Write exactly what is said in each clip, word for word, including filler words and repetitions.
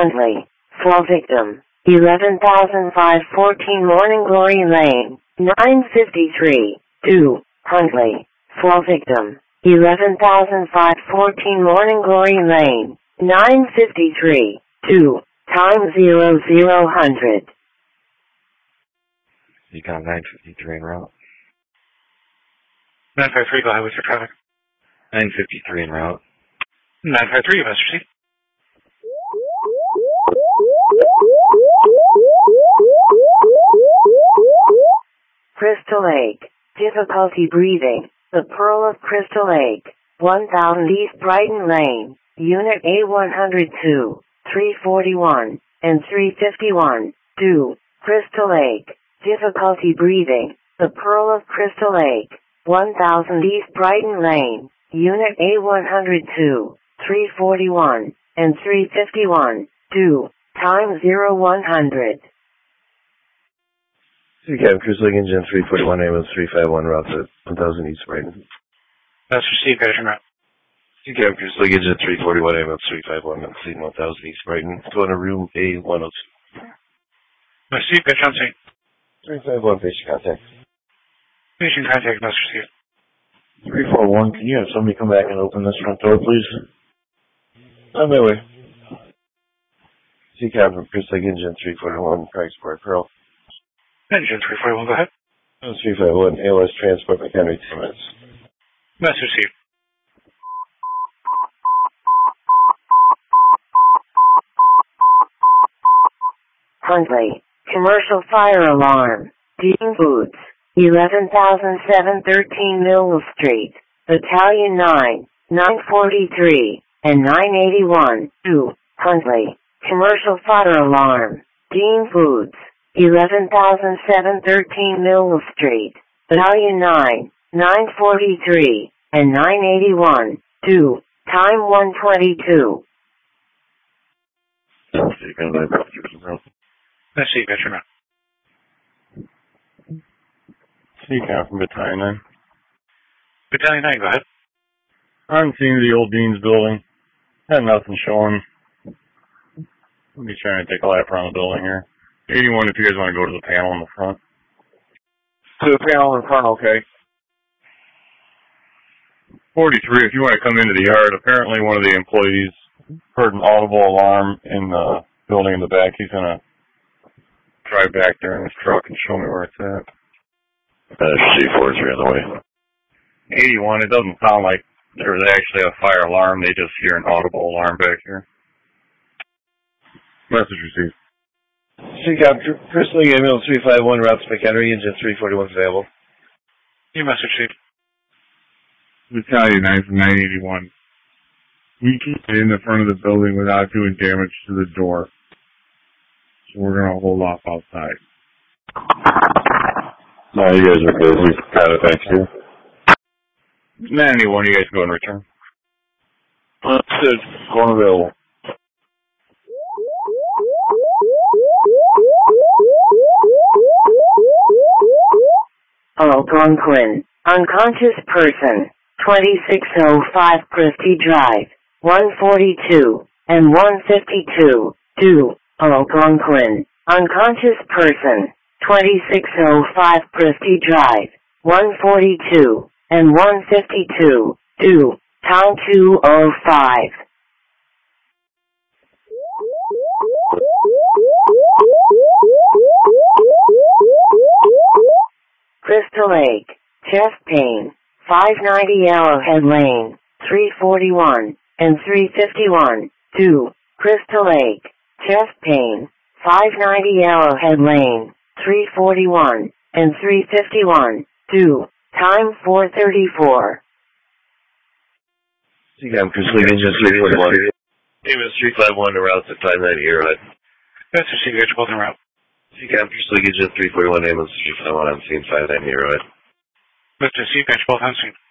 Huntley, flow victim, eleven thousand five hundred fourteen Morning Glory Lane, nine fifty-three, two, Huntley, flow victim, eleven thousand five hundred fourteen Morning Glory Lane, nine fifty-three, two, time zero zero hundred. You got nine fifty-three en route. nine five three, go ahead with your traffic. nine fifty-three en route. nine five three, you must proceed. Crystal Lake, difficulty breathing, the Pearl of Crystal Lake, one thousand East Brighton Lane, Unit A one oh two, three forty-one, and three fifty-one, two, Crystal Lake, difficulty breathing, the Pearl of Crystal Lake, one thousand East Brighton Lane, Unit A one oh two, three forty-one, and three fifty-one, two, time zero one hundred. C Cab, Cruise Lake Engine three forty-one, ambulance three five one, route to one thousand East Brighton. That's received, guys, en route. C Cab, Cruise Lake Engine three forty-one, ambulance three five one, scene one thousand East Brighton, going to room A one oh two. Received, guys, on scene. three five one, patient contact. Patient contact, must receive. three four one, can you have somebody come back and open this front door, please? On my way. C Cab from Cruise Lake Engine three forty-one, Transport Pearl. Engine three forty-one, go ahead. three five one, A L S Transport McHenry, ten minutes. Must receive. Huntley, commercial fire alarm, Dean Boots, eleven thousand seven hundred thirteen Mill Street, Battalion nine, nine forty-three, and nine eighty-one, two, Huntley, commercial fire alarm, Dean Boots, eleven thousand seven hundred thirteen Mill Street, Battalion nine, nine forty-three, and nine eighty-one, two, time one twenty-two. Let's see, guys, en route. C Cab from Battalion nine. Battalion nine, go ahead. I'm seeing the old Dean's building. Had nothing showing. I'll be trying to take a lap around the building here. eighty-one if you guys want to go to the panel in the front. To the panel in front, okay. forty-three if you want to come into the yard. Apparently one of the employees heard an audible alarm in the building in the back. He's going to drive back there in his truck and show me where it's at. Uh, C four three on the way. eighty-one, it doesn't sound like there's actually a fire alarm. They just hear an audible alarm back here. Message received. C Cab, Cruise Lake ambulance three five one, route to McHenry, engine three forty-one available. Your message received. Battalion nine from nine eighty-one. We can't get in the front of the building without doing damage to the door. So we're going to hold off outside. No, you guys are good. We've got it back here. ninety-one, you guys go and return. Understood. Going available. Algonquin, unconscious person, twenty-six oh five Christie Drive, one forty-two, and one fifty-two, two, Algonquin, unconscious person, twenty-six oh five Christie Drive, one forty-two, and one fifty-two, two, time two oh five. Crystal Lake, chest pain, five ninety Arrowhead Lane, three forty-one, and three fifty-one, two, Crystal Lake, chest pain, five ninety Arrowhead Lane, three forty-one, and three fifty-one, two, time four thirty-four. C Cab, Cruise Lake engine three forty-one. Ambulance three five one, route to five ninety Arrowhead. That's received, guys, both en route. C Cab, Cruise Lake engine three forty-one, ambulance three five one, I'm seeing five ninety Arrowhead. Let's receive, guys, both on scene.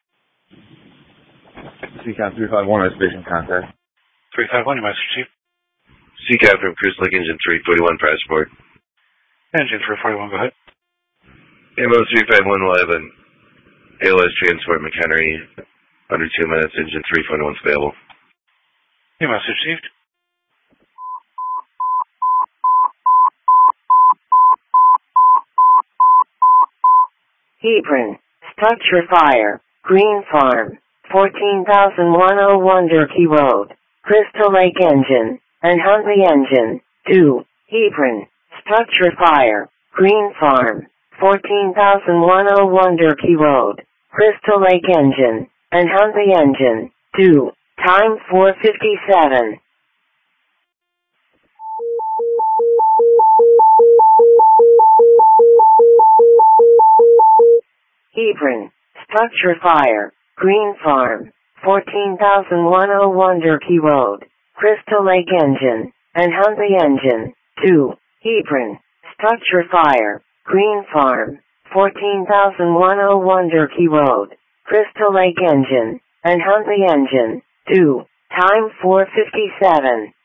C Cab three five one, station contact. three five one, you must receive. C Cab from Cruise Lake engine three forty-one, prior support. Engine three forty-one, go ahead. Ambulance three five one will have an A L S transport McHenry, under two minutes, engine three forty-one available. You must have received. Hebron, structure fire, Green Farm, fourteen thousand one oh one Durkee Road, Crystal Lake Engine, and Huntley Engine, two, Hebron, structure fire, Green Farm, fourteen thousand one oh one Durkee Road, Crystal Lake Engine, and Huntley Engine, two, time four fifty-seven. Hebron, structure fire, Green Farm, fourteen thousand one oh one Durkee Road, Crystal Lake Engine, and Huntley Engine, two, Hebron, structure fire, Green Farm, fourteen thousand one oh one Durkee Road, Crystal Lake Engine, and Huntley Engine, two, time four fifty-seven.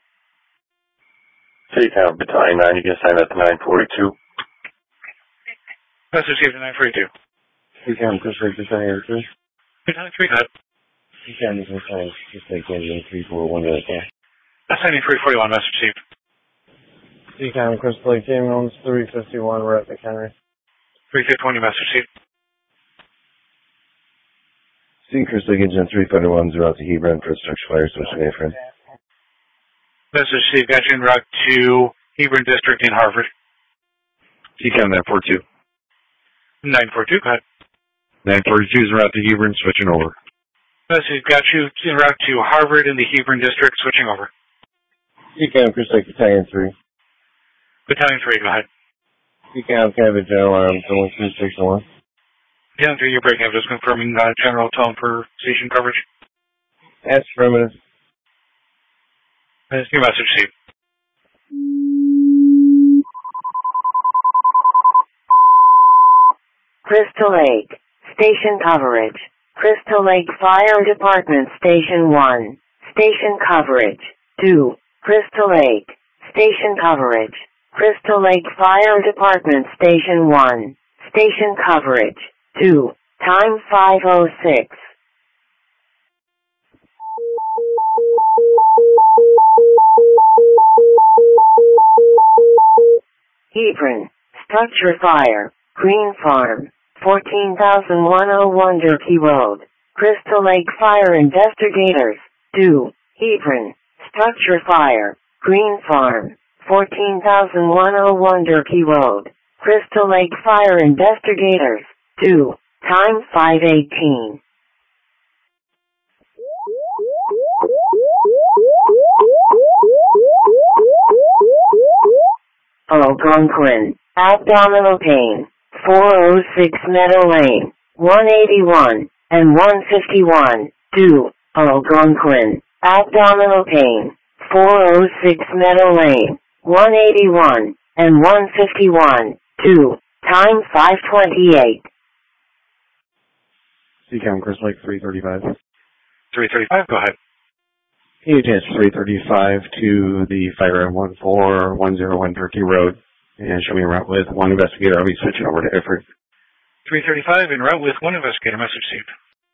City Town, Battalion nine, you can sign up to nine forty-two. Message received to nine forty-two. City Town, Crystal Lake Battalion three. Battalion three, go ahead. City Town, you can sign Crystal Lake Engine three four one Delta. Assigning three forty-one, message received. City Town, Crystal Lake Ambulance three fifty-one, we're at the counter. three fifty-one, message received. City Crystal Lake Engine three forty-one, zero out to Hebron for structure fire, switching A friend. Message received, got you en route to Hebron District in Harvard. City Town, nine forty-two. nine forty-two, go ahead. nine forty-two is en route to Hebron, switching over. Message got you en route to Harvard in the Hebron District, switching over. City Town, Crystal Lake Battalion three. Battalion three, go ahead. City Town, Canada General Arms, one three six one. Battalion three, you're breaking up, just confirming uh, general tone for station coverage. That's affirmative. Your message received. Crystal Lake, station coverage. Crystal Lake Fire Department Station one, station coverage. two, Crystal Lake, station coverage. Crystal Lake Fire Department Station one, station coverage. two, time five oh six. Hebron, structure fire, Green Farm, fourteen thousand one oh one Durkee Road, Crystal Lake Fire Investigators, two, Hebron, structure fire, Green Farm, fourteen thousand one oh one Durkee Road, Crystal Lake Fire Investigators, two, time five eighteen. Algonquin, abdominal pain, four oh six Meadow Lane, one eighty-one, and one fifty-one, two, Algonquin, abdominal pain, four oh six Meadow Lane, one eighty-one, and one fifty-one, two, time five twenty-eight. Seacam, Crystal Lake three thirty-five. three thirty-five, go ahead. He attached three thirty-five to the fire at one four one oh one Turkey Road, and show me a route with one investigator. I'll be switching over to Effort. three thirty-five, en route with one investigator, message received.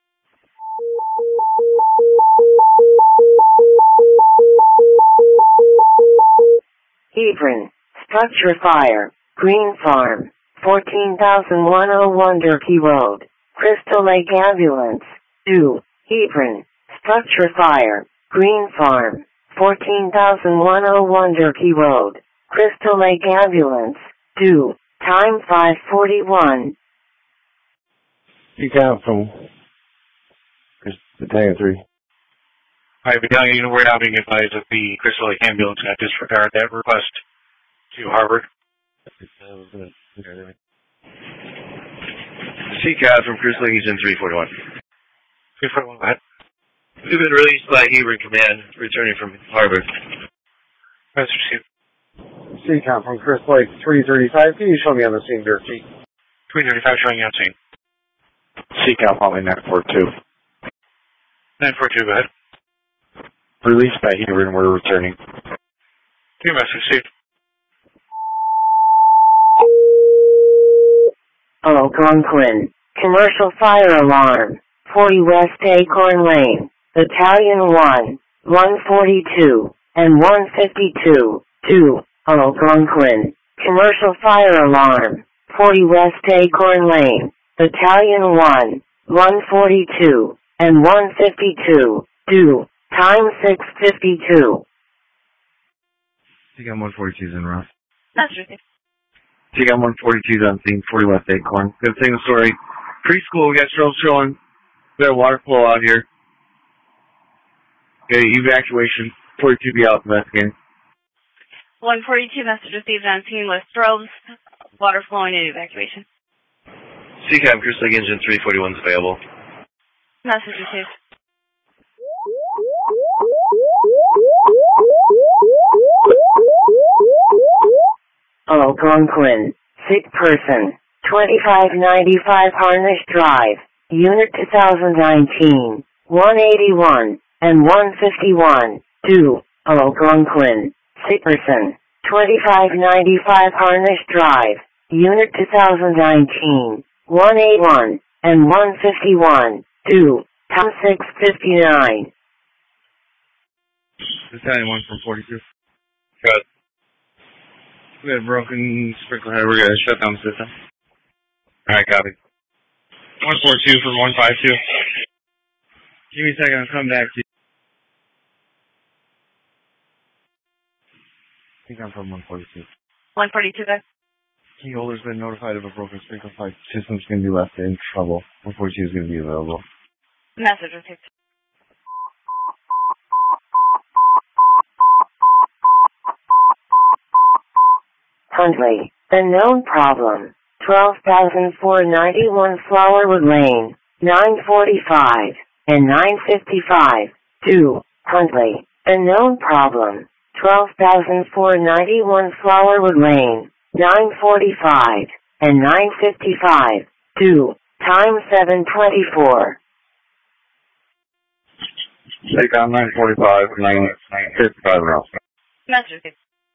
Hebron, structure fire, Green Farm, fourteen thousand one oh one Durkee Road, Crystal Lake Ambulance, two, Hebron, structure fire, Green Farm, fourteen thousand one oh one Durkee Road, Crystal Lake Ambulance, two, time five forty-one. Speak out from Battalion three. All right, Battalion, you know, we're now being advised that the Crystal Lake Ambulance got disregarded that request to Harvard. C C A D from Crystal Lake Engine three forty-one. three forty-one, go ahead. We've been released by Hebron Command, returning from Harvard. Message received. C C A D from Crystal Lake three thirty-five. Can you show me on the scene, Durkee? three thirty-five showing you on scene. C C A D following nine forty-two. nine forty-two, go ahead. Released by Hebron, we're returning. Your message received. Algonquin, commercial fire alarm, forty West Acorn Lane, Battalion one, one forty-two, and one fifty-two, two, Algonquin, commercial fire alarm, forty West Acorn Lane, Battalion one, one forty-two, and one fifty-two, due, time six fifty-two. C COM one forty-two is en route. That's right. C COM one forty-two is on scene, forty West Acorn. Good signal story. Preschool, we got strobes showing. We got water flow out here. Okay, evacuation. forty-two be out investigating. one forty-two message received on scene with strobes, water flowing and evacuation. C COM Crystal Lake Engine three forty-one is available. Message received. Algonquin, sick person, twenty-five ninety-five Harnish Drive, Unit twenty nineteen, one eighty-one, and one fifty-one, due, Algonquin, sick person, twenty-five ninety-five Harnish Drive, Unit twenty nineteen, one eighty-one, and one fifty-one, due, time six fifty-nine. Battalion one from forty-two. Good. We had a broken sprinkler head. We're going to shut down the system. Alright, copy. one forty-two from one fifty-two. Give me a second, I'll come back to you. I think I'm from one forty-two. one forty-two, guys. Key holder's been notified of a broken sprinkler pipe. System's going to be left in trouble. one forty-two is going to be available. Message received. Huntley, unknown problem, twelve thousand four hundred ninety-one Flowerwood Lane, nine forty-five, and nine fifty-five, due, Huntley, unknown problem, twelve thousand four hundred ninety-one Flowerwood Lane, nine forty-five, and nine fifty-five, due, time seven twenty-four. Take on nine forty-five, nine fifty-five rounds. Message received.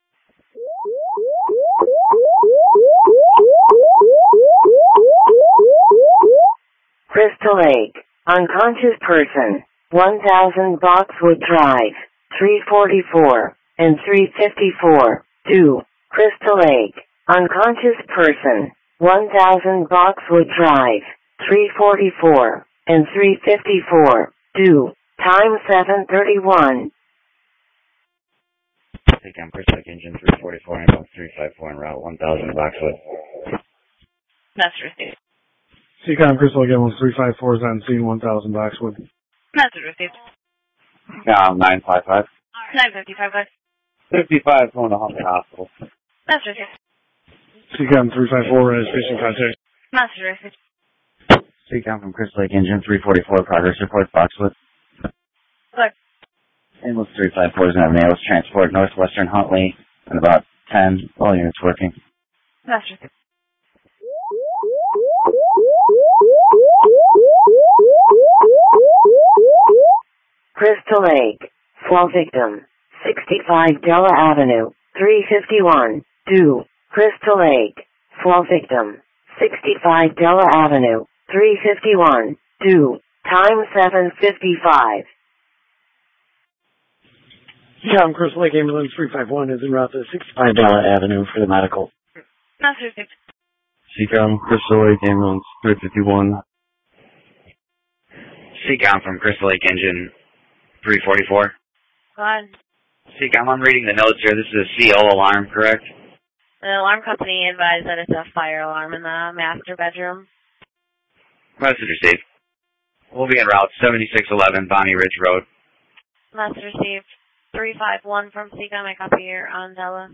Crystal Lake, unconscious person, one thousand Boxwood Drive, three forty-four, and three fifty-four, due, Crystal Lake, unconscious person, one thousand Boxwood Drive, three forty-four, and three fifty-four, due, time seven thirty-one. C COM Crystal Lake Engine three forty-four and about three fifty-four en route one thousand Boxwood. Message received. C COM Crystal Lake Engine three fifty-four is on scene, one thousand Boxwood. Message received. COM nine fifty-five. nine fifty-five, guys. fifty-five going to Huntley Hospital. Message received. C COM three fifty-four is patient contact. Message received. C COM from Crystal Lake Engine three forty-four, progress report, Boxwood. Good. Ambulance three fifty-four is going to have an ambulance transport northwestern Huntley and about ten, all units working. Message received. Crystal Lake, fall victim, sixty-five Della Avenue, three fifty-one, due, Crystal Lake, fall victim, sixty-five Della Avenue, three fifty-one, due, time seven fifty-five. C COM Crystal Lake Ambulance three fifty-one is en route to sixty-five Della Avenue for the medical. Message received. C COM Crystal Lake Ambulance three fifty-one. C COM from Crystal Lake Engine three forty-four. Go ahead. C COM, I'm reading the notes here. This is a C O alarm, correct? The alarm company advised that it's a fire alarm in the master bedroom. Message received. We'll be en route seventy-six eleven Bonnie Ridge Road. Message received. three five one from C COM. I copy here on Della.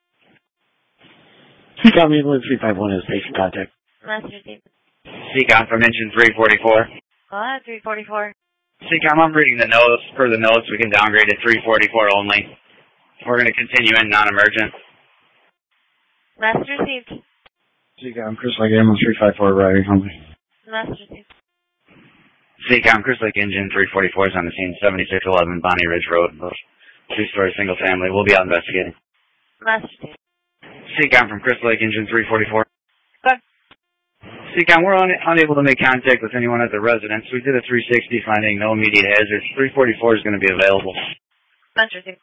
C COM Ambulance three fifty-one is patient contact. Message received. C COM from Engine three forty-four. Go ahead, three forty-four. C COM, I'm reading the notes. Per the notes, we can downgrade to three forty-four only. We're going to continue in non-emergent. Message received. C COM Crystal Lake Ambulance three fifty-four arriving Huntley. Message received. C COM Crystal Lake Engine three forty-four is on the scene, seventy-six eleven Bonnie Ridge Road. Two-story single family. We'll be out investigating. Message received. C COM from Crystal Lake Engine three forty-four. Good. C COM, we're un unable to make contact with anyone at the residence. We did a three sixty finding no immediate hazards. three forty-four is going to be available. Message received.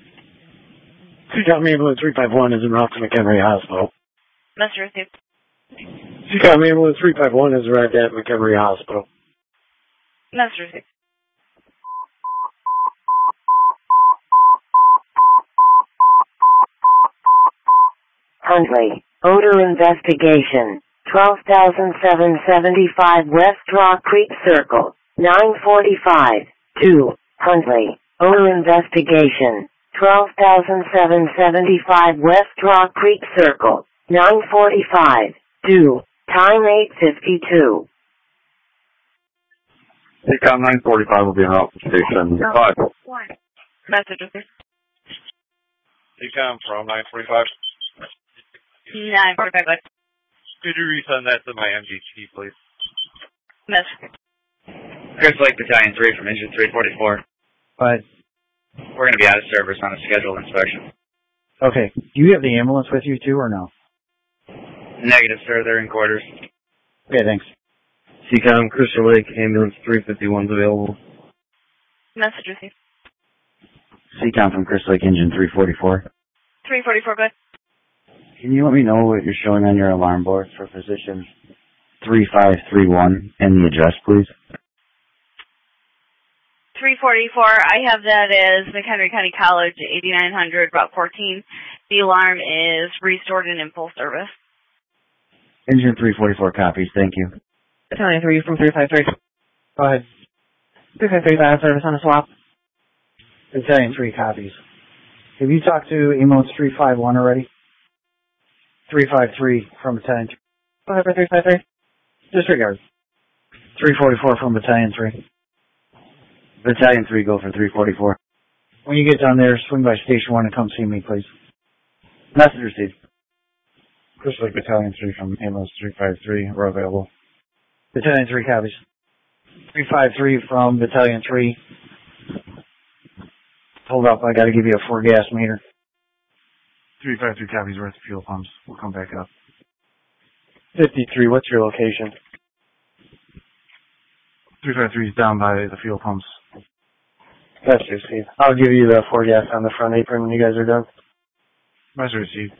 C COM Ambulance three fifty-one is en route to McHenry Hospital. Message received. Seacom Ambulance three five one has arrived at Montgomery Hospital. Message received. Huntley, odor investigation, twelve thousand seven hundred seventy-five West Rock Creek Circle, nine forty-five, two, Huntley, odor investigation, twelve thousand seven hundred seventy-five West Rock Creek Circle, nine forty-five, two, time eight fifty-two. Seacom nine forty-five will be on Alpha Station five. Message received. Seacom from nine forty-five. nine forty-five, good. Could you resend that to my M G T, please? Message. Crystal Lake Battalion three from Engine three forty-four. But, We're going to be out of service on a scheduled inspection. okay, do you have the ambulance with you too or no? Negative, sir. They're in quarters. Okay, thanks. Seacom, Crystal Lake, ambulance three fifty-one is available. Message received. Seacom from Crystal Lake Engine three forty-four. three forty-four, good. Can you let me know what you're showing on your alarm board for position three five three one and the address, please? three forty-four, I have that as McHenry County College, eighty-nine hundred, Route fourteen. The alarm is restored and in full service. Engine three forty-four copies, thank you. Battalion three from three five three. Go ahead. three five three out of service on a swap. Battalion three copies. Have you talked to ambulance three five one already? three five three from Battalion three. Go ahead for three five three. Disregard. three forty-four from Battalion three. Battalion three, go for three forty-four. When you get down there, swing by Station one and come see me, please. Message received. Crystal Lake Battalion three from ambulance three five three, we're available. Battalion three copies. three five three from Battalion three. Hold up, I gotta give you a four gas meter. three five three copies, we're at the fuel pumps. We'll come back up. fifty-three, what's your location? three five three is down by the fuel pumps. That's you, Steve. I'll give you the four gas on the front apron when you guys are done. Message received.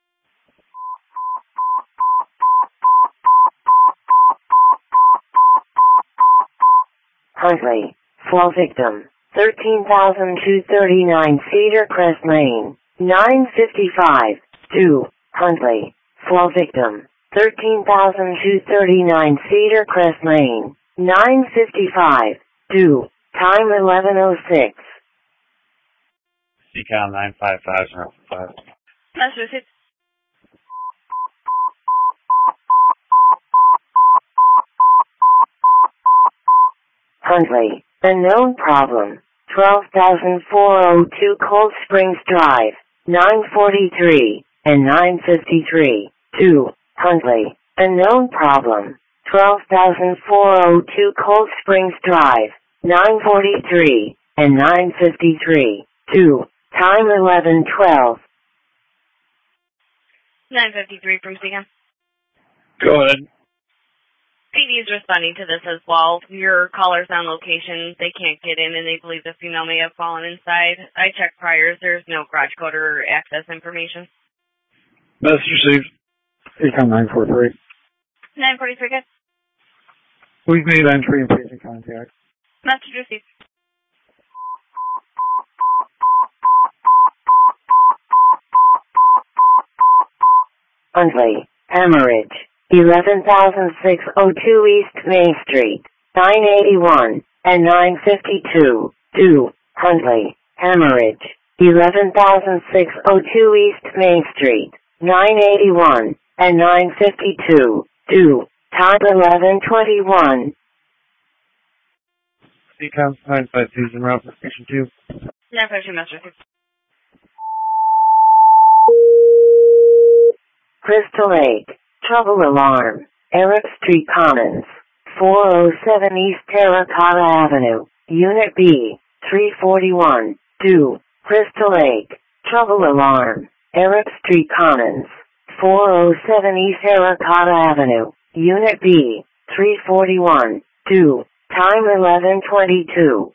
Huntley, fall victim, thirteen thousand two hundred thirty-nine Cedar Crest Lane, nine fifty-five, two, Huntley, fall victim, thirteen thousand two hundred thirty-nine Cedar Crest Lane, nine fifty-five, two, time eleven oh six. Seacom nine five five from Alpha five. Message received. Huntley, unknown problem, twelve thousand four hundred two Cold Springs Drive, nine forty-three, and nine fifty-three, two, Huntley, unknown problem, twelve thousand four hundred two Cold Springs Drive, nine forty-three, and nine fifty-three, two, time eleven twelve. nine fifty-three from Seacom. Go ahead. P D is responding to this as well. Your caller's on location. They can't get in, and they believe the female may have fallen inside. I checked priors. There's no garage code or access information. Message received. Seacom nine four three. nine forty-three, good. We've made entry and patient contact. Message received. Huntley, hemorrhage, eleven thousand six hundred two East Main Street, nine eighty-one, and nine fifty-two, two, Huntley, hemorrhage, eleven thousand six hundred two East Main Street, nine eighty-one, and nine fifty-two, two, time eleven twenty-one. Seacom nine five two is en route for Station two. nine fifty-two, message received. Crystal Lake, trouble alarm, Arab Street Commons, four oh seven East Terracotta Avenue, Unit B, three forty-one, two, Crystal Lake, trouble alarm, Arab Street Commons, four oh seven East Terracotta Avenue, Unit B, three forty-one, two, time eleven twenty-two.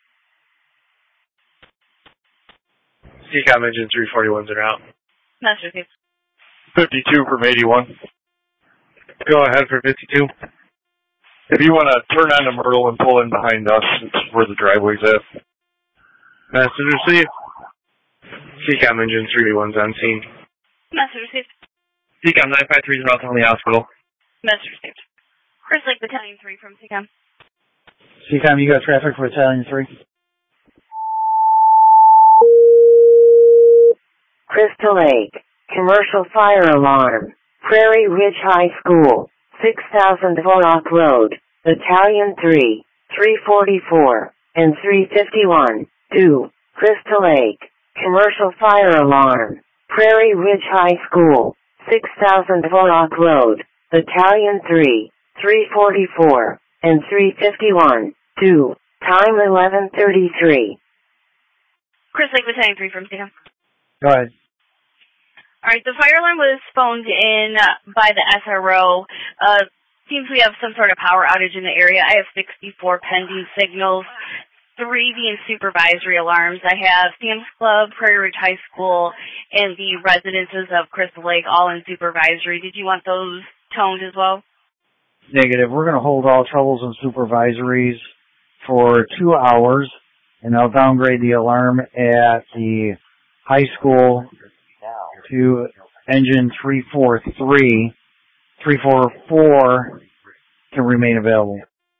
Seacom engine three forty-one's en route. Message received. fifty-two from eighty-one. Go ahead for fifty-two. If you want to turn on the Myrtle and pull in behind us, it's where the driveway's at. Message received. C COM engine three one's on scene. Message received. C COM nine five three is out on the hospital. Message received. Chris Lake Battalion three from C COM. C COM, you got traffic for Battalion three? Crystal Lake, commercial fire alarm, Prairie Ridge High School, six thousand Vorak Road, Battalion three, three forty-four, and three fifty-one, two, Crystal Lake, commercial fire alarm, Prairie Ridge High School, six thousand Vorak Road, Battalion three, three forty-four, and three fifty-one, two, time eleven thirty-three. Chris Lake Battalion three from C COM. Go ahead. Alright, the fire alarm was phoned in by the S R O. Uh, seems we have some sort of power outage in the area. I have sixty-four pending signals, three being supervisory alarms. I have Sam's Club, Prairie Ridge High School, and the residences of Crystal Lake all in supervisory. Did you want those toned as well? Negative. We're going to hold all troubles and supervisories for two hours, and I'll downgrade the alarm at the high school to engine three forty-three. three forty-four can remain available.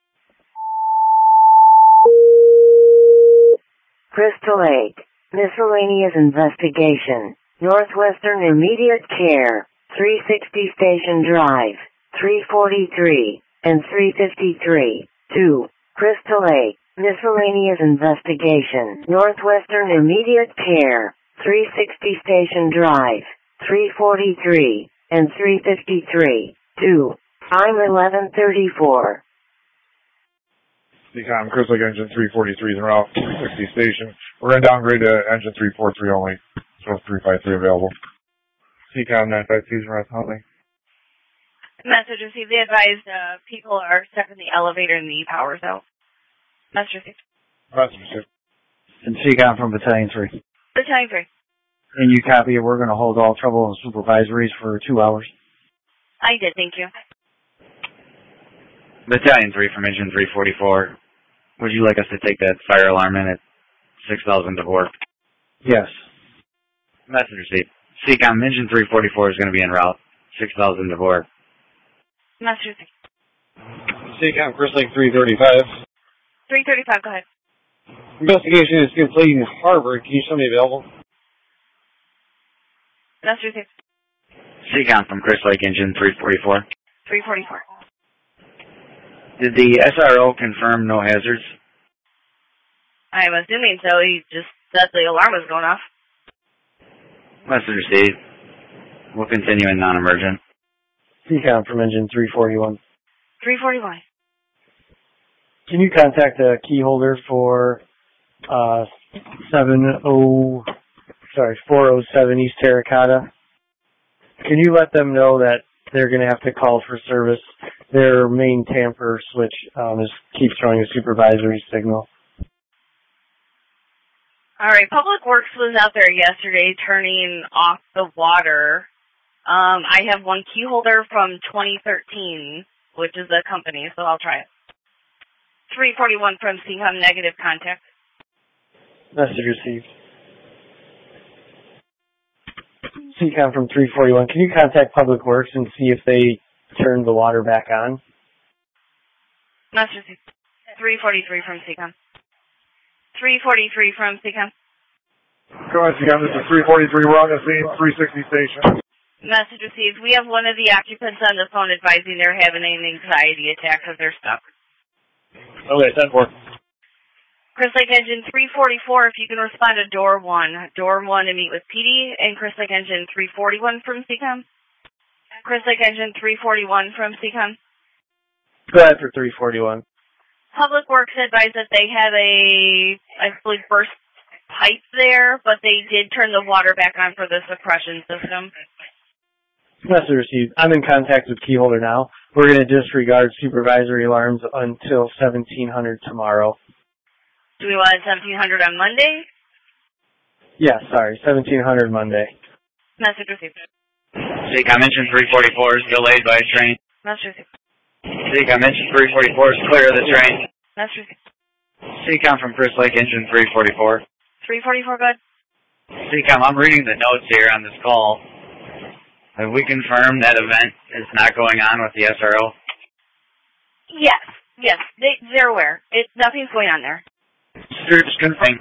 Crystal Lake, miscellaneous investigation, Northwestern Immediate Care, three sixty Station Drive, three forty-three, and three fifty-three, two, Crystal Lake, miscellaneous investigation, Northwestern Immediate Care, three sixty Station Drive, three forty-three, and three fifty-three, two, time eleven thirty-four. C COM, Chris Lake engine three forty-three is en route, three sixty station. We're going to downgrade to engine three forty-three only, so three fifty-three available. C COM nine five two is en route only. Message received. They advised uh, people are stuck in the elevator and the power's out. Message received. Message received. And C COM from Battalion three. Battalion three. And you copy it. We're going to hold all trouble and supervisories for two hours. I did, thank you. Battalion three from engine three forty-four. Would you like us to take that fire alarm in at six thousand Devore? Yes. Message received. C COM, engine three forty-four is going to be en route, six thousand Devore. Message received. C COM, Chris Lake three thirty-five. three thirty-five, go ahead. Investigation is complete in Harvard. Can you show me available? Message received. C COM from Chris Lake engine three forty-four. three forty-four. Did the S R O confirm no hazards? I'm assuming so. He just said the alarm was going off. Message received. We'll continue in non-emergent. C COM from engine three forty-one. three forty-one. Can you contact the key holder for uh seven oh sorry four oh seven East Terracotta? Can you let them know that they're going to have to call for service? Their main tamper switch um, is keeps throwing a supervisory signal. All right, Public Works was out there yesterday turning off the water. Um, I have one key holder from twenty thirteen, which is a company, so I'll try it. three forty-one from C COM, negative contact. Message received. C COM from three forty-one. Can you contact Public Works and see if they turned the water back on? Message received. three forty-three from C COM. three forty-three from C COM. Go ahead, C COM. This is three forty-three. We're on the scene, three sixty station. Message received. We have one of the occupants on the phone advising they're having an anxiety attack because they're stuck. Okay, ten four. Chris Lake Engine three forty-four, if you can respond to door one. Door one to meet with P D, and Chris Lake Engine three forty-one from C COM. Chris Lake Engine three forty-one from C COM. Go ahead for three forty-one. Public Works advised that they had a, I believe, burst pipe there, but they did turn the water back on for the suppression system. Message received. I'm in contact with Keyholder now. We're going to disregard supervisory alarms until seventeen hundred tomorrow. Do we want seventeen hundred on Monday? Yeah, sorry, seventeen hundred Monday. Message received. C COM engine three forty-four is delayed by a train. Message received. Seacom Engine three forty-four is clear of this range. Message received. Seacom from Crystal Lake Engine three forty-four. three forty-four, good. Seacom, I'm reading the notes here on this call. Have we confirmed that event is not going on with the S R O? Yes, yes, they, they're aware. It, nothing's going on there. Just confirming.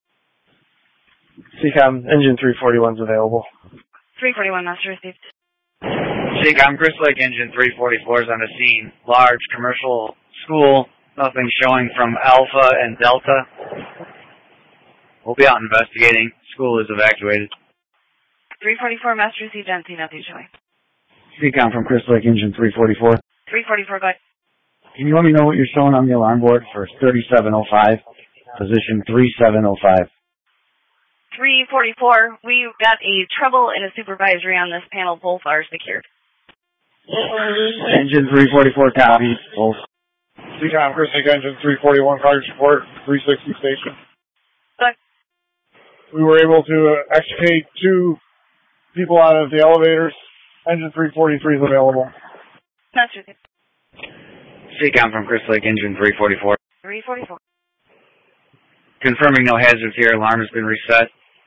Seacom, engine three forty-one is available. three forty-one, message received. Seacom, Crystal Lake Engine three forty-four is on the scene. Large commercial school, nothing showing from Alpha and Delta. We'll be out investigating. School is evacuated. three forty-four, message received, N C, nothing showing. Seacom from Crystal Lake Engine three forty-four. three forty-four, good. Can you let me know what you're showing on the alarm board for thirty-seven oh five, position thirty-seven oh five? three forty-four, we got a trouble in a supervisory on this panel. Both are secured. Engine three forty-four copies. Both. Seacom, Crystal Lake Engine three forty-one, progress report, three sixty station. Good. We were able to uh, extricate two people out of the elevators. Engine three forty-three is available. Message received. Seacom from Crystal Lake Engine three forty-four. three forty-four. Confirming no hazards here. Alarm has been reset.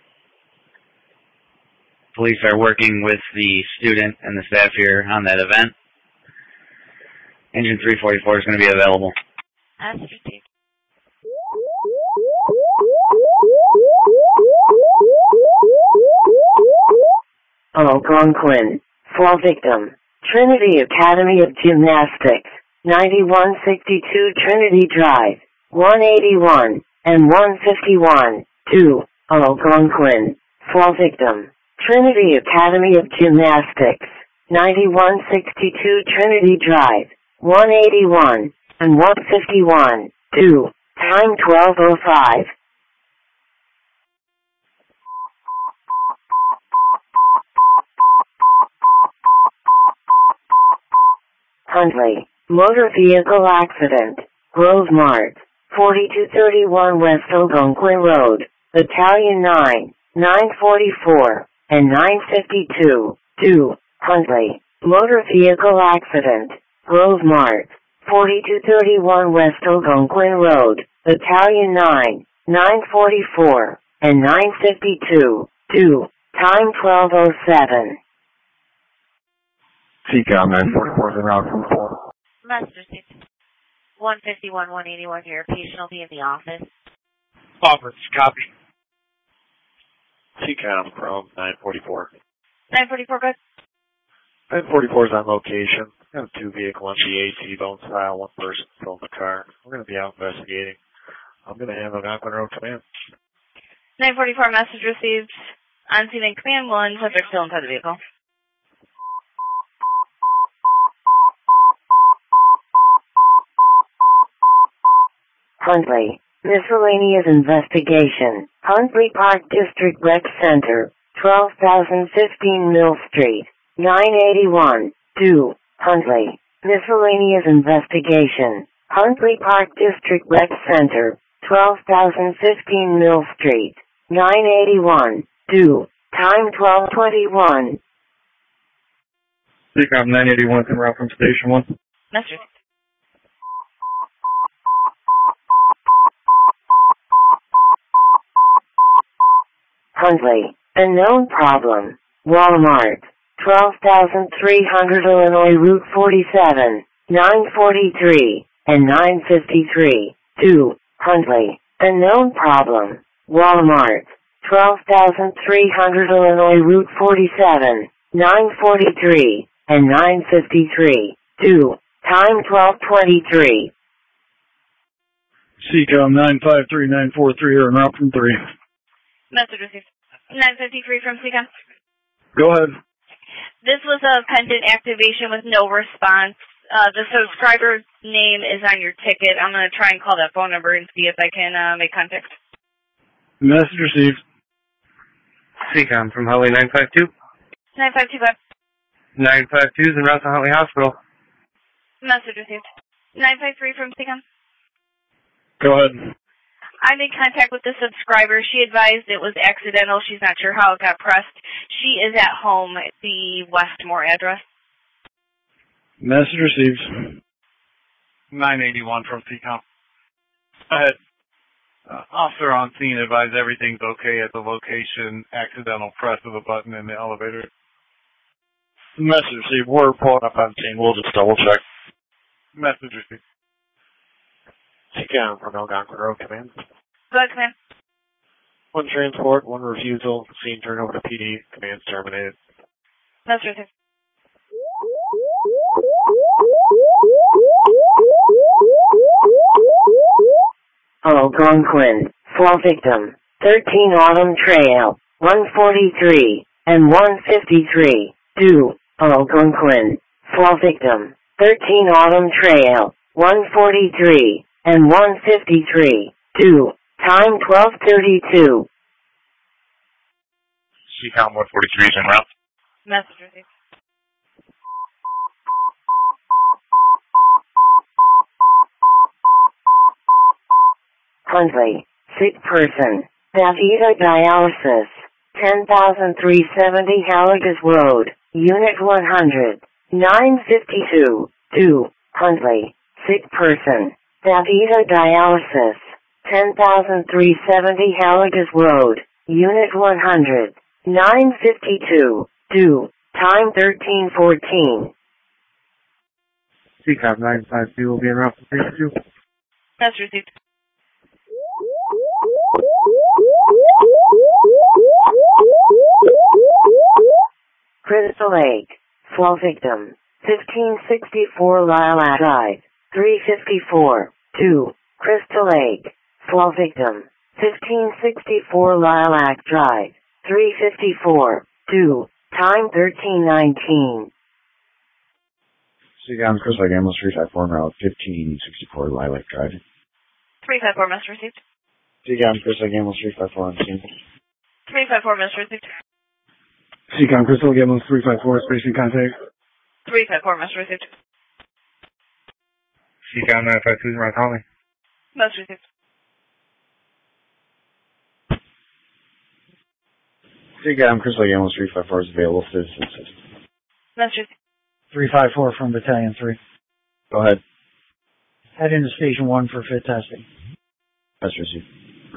Police are working with the student and the staff here on that event. Engine three forty-four is going to be available. Message received. Algonquin. Fall victim. Trinity Academy of Gymnastics. ninety-one sixty-two Trinity Drive. one eighty-one and one fifty-one. two. Algonquin. Fall victim. Trinity Academy of Gymnastics. ninety-one sixty-two Trinity Drive. one eighty-one and one fifty-one. two. Time twelve oh five. Huntley. Motor vehicle accident. Grove Mart. forty-two thirty-one West Algonquin Road. Battalion nine, nine forty-four, and nine fifty-two. two. Huntley. Motor vehicle accident. Grove Mart. forty-two thirty-one West Algonquin Road. Battalion nine, nine forty-four, and nine fifty-two. two. Time twelve oh seven. Seacom nine forty-four is en route from four. Message received. one fifty-one, one eighty-one here. Patient will be in the office. Office, copy. Seacom from nine forty-four. nine forty-four, good. nine forty-four is on location. We have two vehicle M D A T-bone style, one person still in the car. We're going to be out investigating. I'm going to handle Algonquin Road Command. nine forty-four, message received. On scene and command one, subject still inside the vehicle. Huntley. Miscellaneous investigation. Huntley Park District Rec Center. twelve thousand fifteen Mill Street. nine eighty-one. two. Huntley. Miscellaneous investigation. Huntley Park District Rec Center. twelve thousand fifteen Mill Street. nine eighty-one. two. Time twelve twenty-one. Seacom nine eighty-one is en route from Station one. Message. Huntley. Unknown problem. Walmart. twelve thousand three hundred Illinois Route forty-seven. nine forty-three and nine fifty-three. two. Huntley. Unknown problem. Walmart. twelve thousand three hundred Illinois Route forty-seven. nine forty-three and nine fifty-three. two. Time twelve twenty-three. Seacom nine five three nine four three are en route from three. Message received. nine fifty-three from Seacom. Go ahead. This was a pendant activation with no response. Uh, the subscriber's name is on your ticket. I'm going to try and call that phone number and see if I can uh, make contact. Message received. Seacom from Huntley nine five two. nine five two, five. nine five two is en route to Huntley Hospital. Message received. nine five three from Seacom. Go ahead. I made contact with the subscriber. She advised it was accidental. She's not sure how it got pressed. She is at home at the Westmore address. Message received. nine eighty-one from C COM. Ahead. Uh, officer on scene advised everything's okay at the location. Accidental press of a button in the elevator. Message received. We're pulling up on scene. We'll just double check. Message received. C COM from Algonquin Road Command. Go ahead, command. One transport, one refusal. Scene turned over to P D. Command's terminated. Message received. Algonquin, fall victim, thirteen Autumn Trail, one forty-three, and one fifty-three, due, Algonquin, fall victim, thirteen Autumn Trail, one forty-three, and one fifty-three, due, time twelve thirty-two. C COM one forty-three is en route. Message received. Huntley, sick person, Davida dialysis, ten thousand three hundred seventy Halligas Road, Unit one hundred, nine fifty-two, due, Huntley, sick person, Davida dialysis, ten thousand three hundred seventy Halligas Road, Unit one hundred, nine fifty-two, due, time thirteen fourteen. C COM nine five two will be en route for three two. Message received. Crystal Lake, fall victim, fifteen sixty-four Lilac Drive, three fifty-four, two, Crystal Lake, fall victim, fifteen sixty-four Lilac Drive, three fifty-four, two, time thirteen nineteen. C COM Crystal Lake Ambulance three five four en route fifteen sixty-four Lilac Drive. three five four, message received. C COM Crystal Lake Ambulance three five four on scene. three five four, message received. C COM Crystal Lake Ambulance three five four, spacing contact. three five four, message received. C COM nine five two is en route calling. Message received. C COM Crystal Lake Ambulance three five four is available. Citizen assist. Message received. three five four from Battalion three. Go ahead. Head into Station one for fit testing. That's received.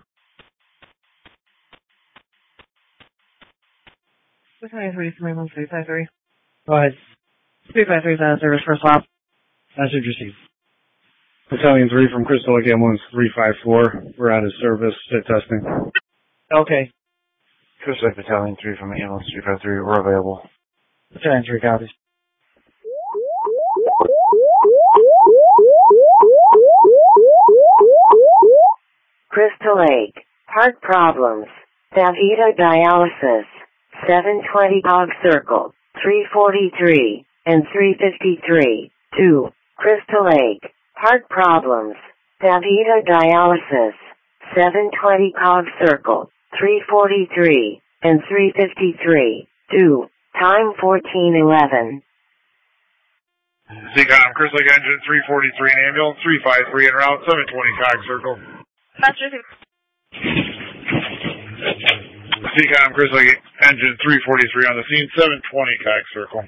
Battalion three, three one three five three. Go ahead. three five three is out of service for stop. Message received. Battalion three from Crystal Lake Ambulance three five four. We're out of service. Fit testing. Okay. Crystal Lake Battalion three from Ambulance three five three. We're available. Battalion three copies. Crystal Lake, heart problems, Davida dialysis, seven twenty Hog Circle, three forty-three, and three fifty-three, two, Crystal Lake, heart problems, Davida dialysis, seven twenty Hog Circle, three forty-three, and three fifty-three, two, time fourteen eleven. C COM Crystal Lake Engine three forty-three and Ambulance three five three en route seven twenty Cog Circle. Message received. C COM Crystal Lake Engine three forty-three on the scene, seven twenty Cog Circle.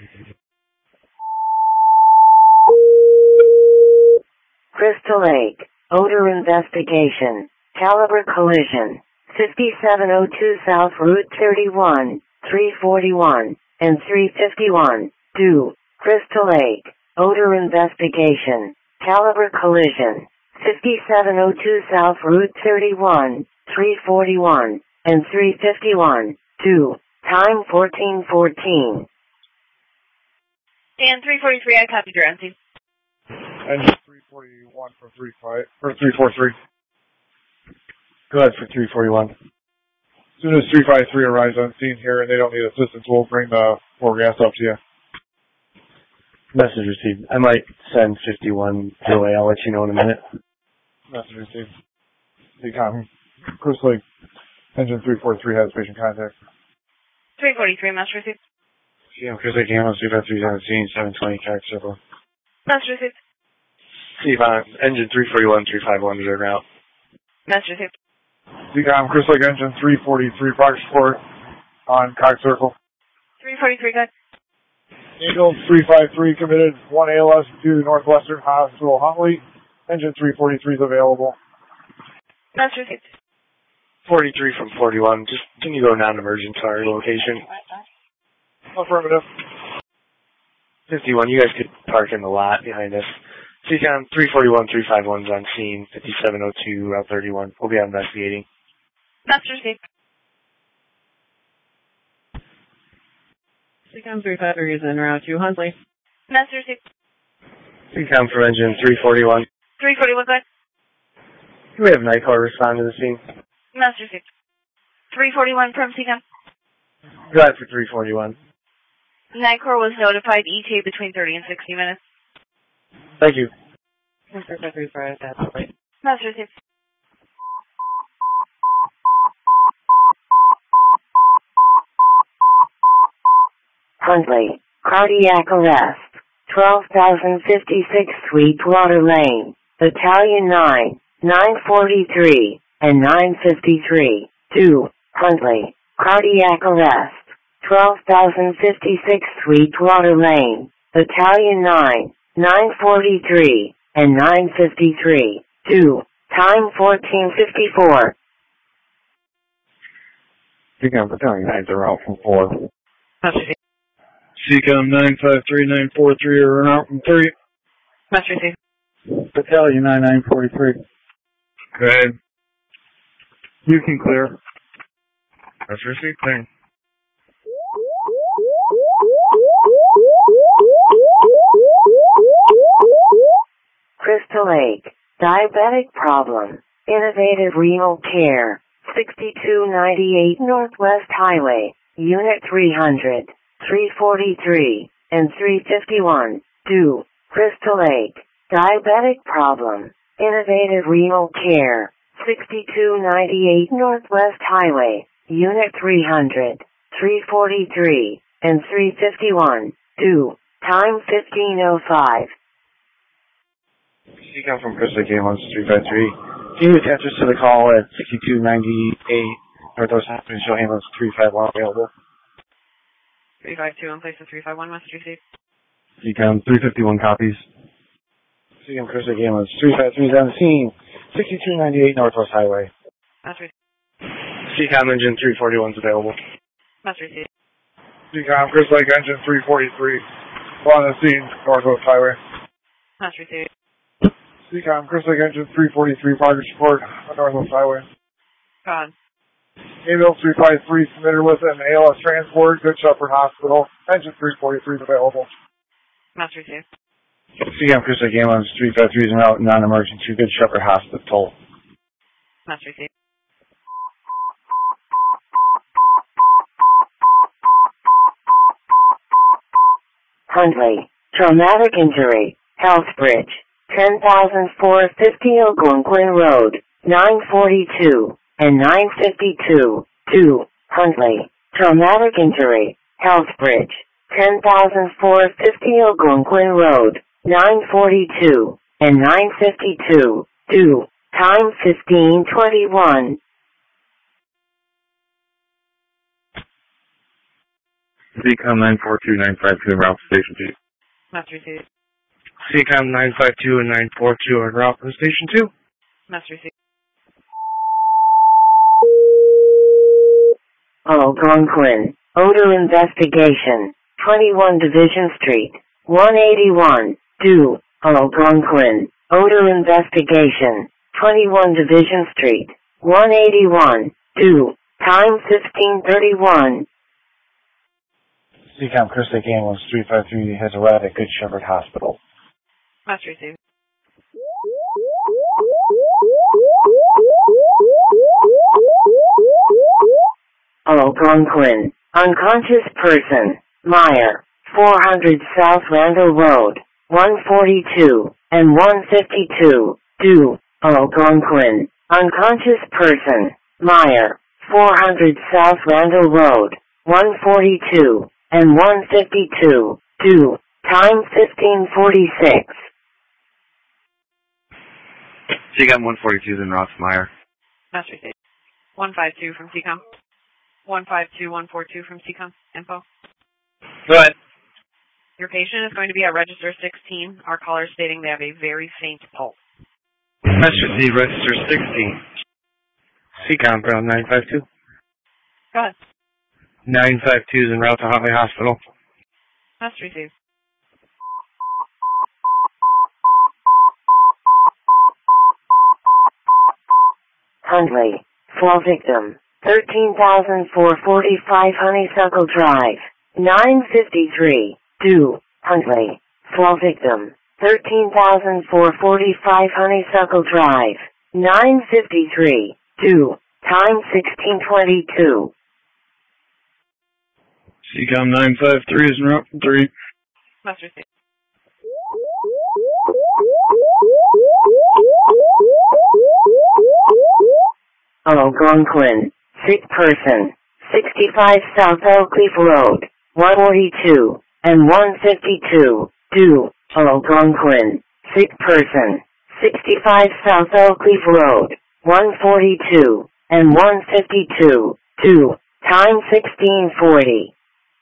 Crystal Lake, odor investigation, caliber collision, fifty-seven oh two South Route thirty-one, three forty-one, and three fifty-one, due, Crystal Lake, odor investigation, caliber collision, fifty-seven oh two South Route thirty-one, three forty-one, and three fifty-one, due, time fourteen fourteen. And three forty-three, I copied your empty. Engine three forty-one for three five or three forty-three. Go ahead for three forty-one. As soon as three five three arrives on scene here and they don't need assistance, we'll bring the floor gas up to you. Message received. I might send fifty-one your way. I'll let you know in a minute. Message received. C COM Crystal Lake Engine three forty-three has patient contact. three forty-three, message received. C COM Crystal Lake Ambulance three five three is on scene, seven twenty Cog Circle. Message received. C COM Engine three forty-one three five one is en route. Message received. C COM Crystal Lake Engine three forty-three progress report on Cog Circle. three forty-three, good. Eagles three five three committed one A L S to Northwestern Hospital Huntley. Engine three forty-three is available. That's received. forty-three from forty-one. Just can you go non-emergent to our location? Affirmative. fifty-one, you guys could park in the lot behind us. C COM three forty-one, three fifty-one's on scene, fifty-seven oh two, Route thirty-one. We'll be investigating. That's received. C COM three fifty-three is en route to Huntley. That's received. C COM from engine three forty-one. three forty-one, go ahead. We have Nightcore respond to the scene. That's received. three forty-one from C COM. Go ahead for three forty-one. Nightcore was notified E T A between thirty and sixty minutes. Thank you. three fifty-three is right at that point. That's received. Huntley, cardiac arrest, twelve thousand fifty-six Sweetwater Lane, Battalion nine, nine forty-three, and nine fifty-three. two. Huntley, cardiac arrest, twelve thousand fifty-six Sweetwater Lane, Battalion nine, nine forty-three, and nine fifty-three. two. Time fourteen fifty-four. C COM Battalion nine's are out from four. That's received. C COM nine five three, nine four three are out from three. That's received. Battalion nine nine forty-three. Go ahead. You can clear. That's received. Thanks. Crystal Lake, diabetic problem, innovative renal care, sixty-two ninety-eight Northwest Highway, Unit three hundred, three forty-three, and three fifty-one. two. Crystal Lake, diabetic problem, innovative renal care, sixty-two ninety-eight Northwest Highway, Unit three hundred, three forty-three, and three fifty-one. two. Time fifteen oh five. C COM from Crystal Lake Ambulance three five three. Can you attach us to the call at sixty-two ninety-eight Northwest Hospital Show Ambulance three fifty-one available? three five two in place of three five one, message received. C COM three fifty-one copies. C COM Crystal Lake Ambulance three five three is on the scene. sixty-two ninety-eight Northwest Highway. That's received. C COM engine three forty-one is available. That's received. C COM Crystal Lake engine three forty-three on the scene, Northwest Highway. That's received. C COM Crystal Lake engine three forty-three progress report on Northwest Highway. God. Ambulance three five three submitted with an A L S transport, Good Shepherd Hospital. Engine three forty-three is available. That's received. C COM Crystal Lake Ambulance three five three is en route non-emergent to Good Shepherd Hospital. That's received. Huntley, traumatic injury, Health Bridge, ten thousand four hundred fifty Algonquin Road, nine forty-two, and nine fifty-two. two. Huntley, traumatic injury, Health Bridge, ten thousand four hundred fifty Algonquin Road, nine forty-two, and nine fifty-two. two. Time fifteen twenty-one. C COM nine four two, nine five two, route to Station two. That's received. C COM nine five two and nine four two are en route to Station two. That's received. Algonquin, odor investigation, twenty-one Division Street, one eighty-one. two. Algonquin, odor investigation, twenty-one Division Street, one eighty-one. two. Time fifteen thirty-one. C COM Crystal Lake Ambulance three five three has arrived at Good Shepherd Hospital. That's received. Algonquin, unconscious person, Meyer, four hundred South Randall Road, one forty-two, and one fifty-two. two. Algonquin, unconscious person, Meyer, four hundred South Randall Road, one forty-two, and one fifty-two. two. Time fifteen forty-six. C COM one forty-two is en route to Meyer. That's received. one five two from C COM. one five two, one four two from C COM. Info. Go ahead. Your patient is going to be at register sixteen. Our caller is stating they have a very faint pulse. That's received register sixteen. C COM ground nine five two. Go ahead. nine five two is en route to Huntley Hospital. That's received. Huntley. Fall victim. thirteen thousand four hundred forty-five Honeysuckle Drive. nine fifty-three. two. Huntley. Fall victim. thirteen thousand four hundred forty-five Honeysuckle Drive. nine fifty-three. two. Time sixteen twenty-two. C COM nine five three is en route from three. That's received. Algonquin. Sick person. sixty-five South Oakleaf Road. one forty-two and one fifty-two. two. Algonquin. Sick person. sixty-five South Oakleaf Road. one forty-two and one fifty-two. two. Time sixteen forty.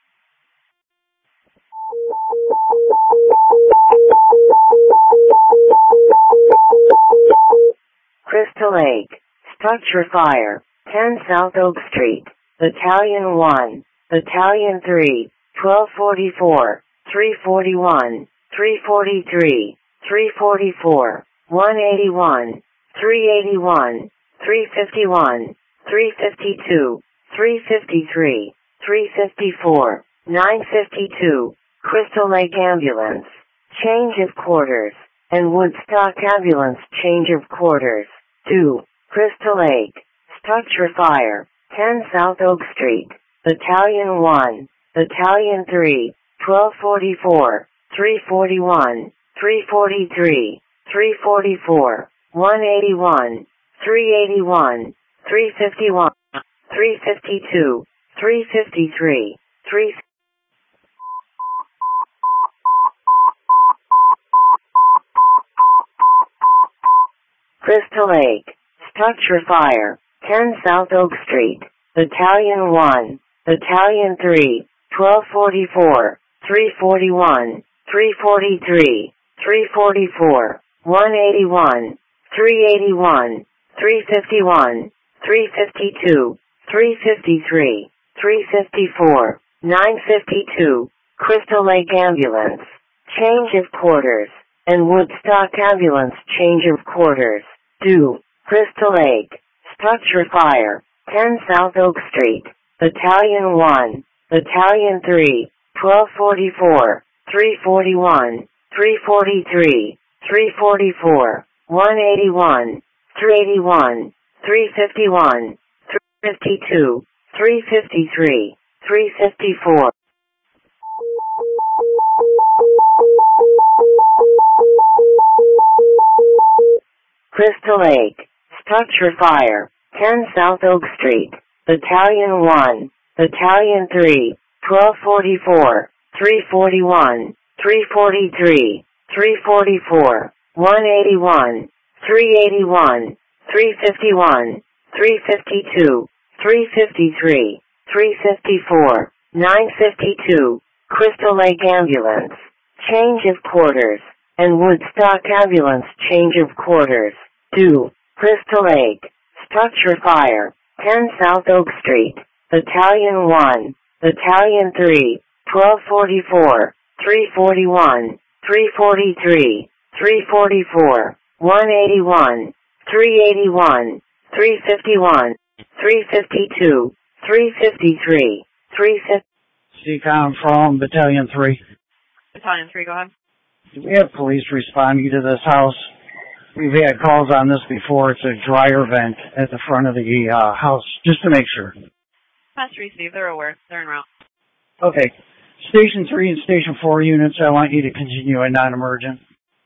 Crystal Lake. Structure fire. ten South Oak Street. Battalion one. Battalion three. twelve forty-four. three forty-one. three forty-three. three forty-four. one eighty-one. three eighty-one. three fifty-one. three fifty-two. three fifty-three. three fifty-four. nine fifty-two. Crystal Lake Ambulance. Change of quarters. And Woodstock Ambulance change of quarters. two. Crystal Lake. Structure fire. ten South Oak Street. Battalion one. Battalion three. twelve forty-four. three forty-one. three forty-three. three forty-four. one eighty-one. three eighty-one. three fifty-one. three fifty-two. three fifty-three. three Crystal Lake. Structure fire. ten South Oak Street. Battalion one. Battalion three. twelve forty-four. three forty-one. three forty-three. three forty-four. one eighty-one. three eighty-one. three fifty-one. three fifty-two. three fifty-three. three fifty-four. nine fifty-two. Crystal Lake Ambulance. Change of quarters. And Woodstock Ambulance change of quarters. two. Crystal Lake. Structure fire. ten South Oak Street. Battalion one. Battalion three. twelve forty-four. three forty-one. three forty-three. three forty-four. one eighty-one. three eighty-one. three fifty-one. three fifty-two. three fifty-three. three fifty-four. Crystal Lake. Structure fire. ten South Oak Street. Battalion one. Battalion three. twelve forty-four. three forty-one. three forty-three. three forty-four. one eighty-one. three eighty-one. three fifty-one. three fifty-two. three fifty-three. three fifty-four. nine fifty-two. Crystal Lake Ambulance. Change of quarters. And Woodstock Ambulance change of quarters. two. Crystal Lake. Structure fire. ten South Oak Street. Battalion one. Battalion three. twelve forty-four. three forty-one. three forty-three. three forty-four. one eighty-one. three eighty-one. three fifty-one. three fifty-two. three fifty-three. three fifty. C COM from Battalion three. Battalion three, go ahead. Do we have police responding to this house? We've had calls on this before. It's a dryer vent at the front of the uh, house, just to make sure. That's received. They're aware. They're en route. Okay. Station three and Station four units, I want you to continue a non-emergent.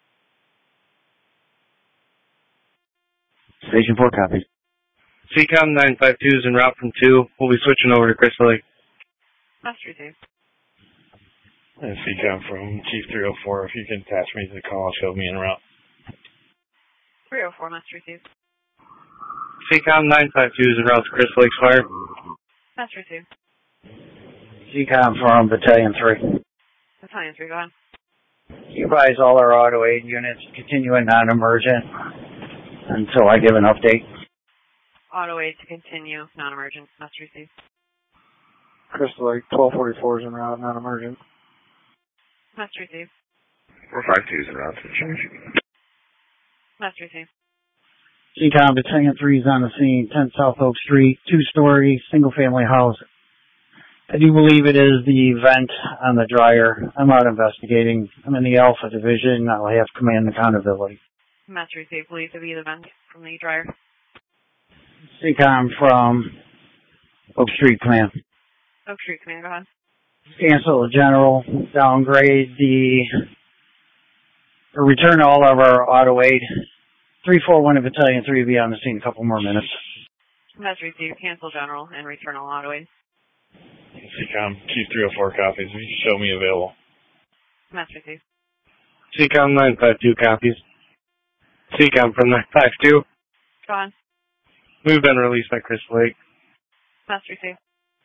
Station four copies. C COM nine five two is en route from two. We'll be switching over to Crystal Lake. That's received. And C COM from Chief three oh four. If you can attach me to the call, show me en route. three oh four, that's received. C COM nine five two is en route to Crystal Lake's fire. That's received. C COM from Battalion three. Battalion three, go ahead. You advise all our auto aid units continue in non-emergent until I give an update. Auto aid to continue, non-emergent, message received. Crystal Lake, twelve forty-four is en route, non-emergent. Message received. four five two is en route to the charge. Message received. C COM, Battalion three is on the scene, ten South Oak Street, two-story, single-family house. I do believe it is the vent on the dryer. I'm out investigating. I'm in the Alpha Division. I'll have command and accountability. Message received. Believe to be the vent from the dryer. C COM from Oak Street Command. Oak Street Command, go ahead. Cancel the general, downgrade the, or return all of our auto aid. three four one and Battalion three will be on the scene in a couple more minutes. Message received. Cancel general and return all auto aid. C COM, Chief three oh four copies. Show me available. Message received. C COM nine five two copies. C COM from nine five two. Go on. We've been released by Crystal Lake. Message received.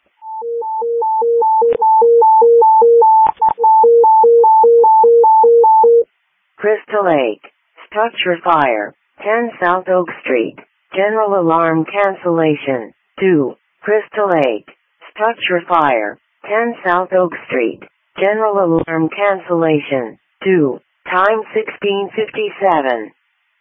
Crystal Lake. Structure fire. ten South Oak Street. General alarm cancellation. two. Crystal Lake. Structure fire. ten South Oak Street. General alarm cancellation. two. Time sixteen fifty-seven.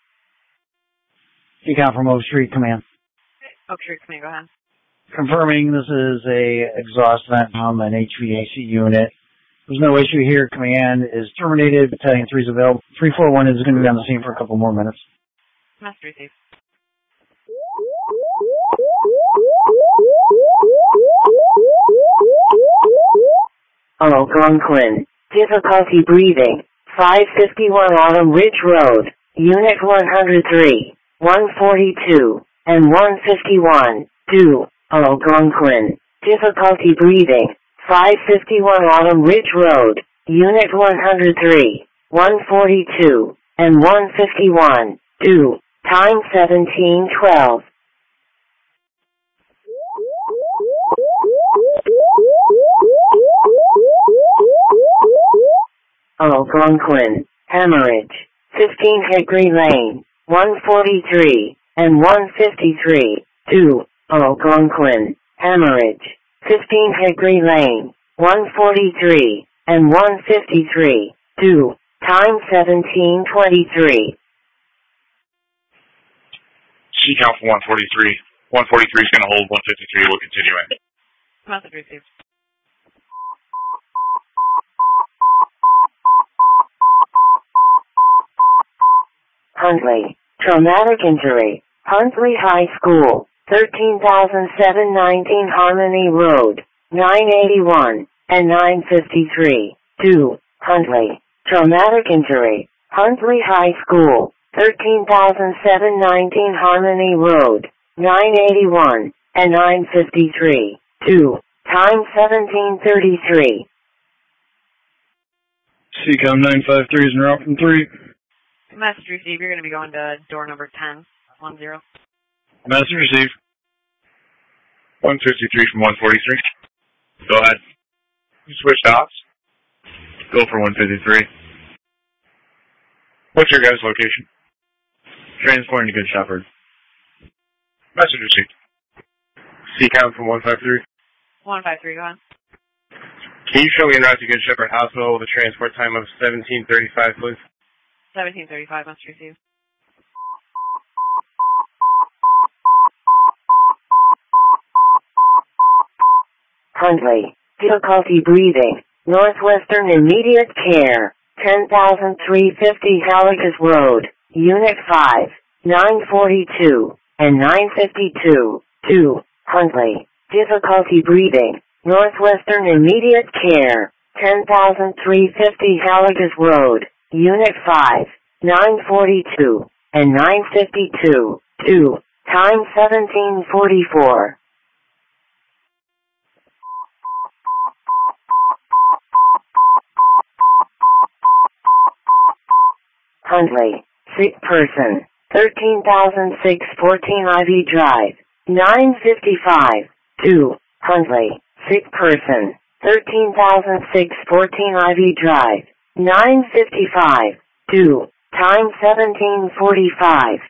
C COM from Oak Street Command. Oak Street Command, go ahead. Confirming this is a exhaust vent from an H V A C unit. There's no issue here. Command is terminated. Battalion three is available. three four one is going to be on the scene for a couple more minutes. Message received. Algonquin. Difficulty breathing. five fifty-one Autumn Ridge Road. Unit one hundred three, one forty-two, and one fifty-one. two. Algonquin. Difficulty breathing. five fifty-one Autumn Ridge Road. Unit one hundred three, one forty-two, and one fifty-one. two. Time seventeen twelve. Algonquin. Hemorrhage. fifteen Hickory Lane. one forty-three, and one fifty-three. two. Algonquin. Hemorrhage. fifteen Hickory Lane. one forty-three, and one fifty-three. two. Time seventeen twenty-three. C COM for one forty-three. one forty-three is going to hold one fifty-three. We'll continue in. Message received. Huntley. Traumatic injury. Huntley High School. thirteen thousand seven hundred nineteen Harmony Road. nine eighty-one and nine fifty-three. two. Huntley. Traumatic injury. Huntley High School. thirteen thousand seven hundred nineteen Harmony Road. nine eighty-one and nine fifty-three. two. Time seventeen thirty-three. C COM nine five three is en route from three. Message received. You're going to be going to door number ten. one zero. Message received. one fifty-three from one forty-three. Go ahead. You switched ops. Go for one fifty-three. What's your guys' location? Transporting to Good Shepherd. Message received. C COM from one five three. one five three, go on. Can you show me en route to Good Shepherd Hospital with a transport time of seventeen thirty-five, please? seventeen thirty-five, must receive. Huntley. Difficulty breathing. Northwestern Immediate Care. ten thousand three hundred fifty Haligas Road. Unit five. nine forty-two and nine fifty-two. two. Huntley. Difficulty breathing. Northwestern Immediate Care. ten thousand three hundred fifty Haligas Road. Unit five. nine forty-two and nine fifty-two. two. Time seventeen forty-four. Huntley. Sick person. thirteen thousand six hundred fourteen Ivy Drive. nine fifty-five. two. Huntley. Sick person. thirteen thousand six hundred fourteen Ivy Drive, nine fifty-five, two, time seventeen forty-five.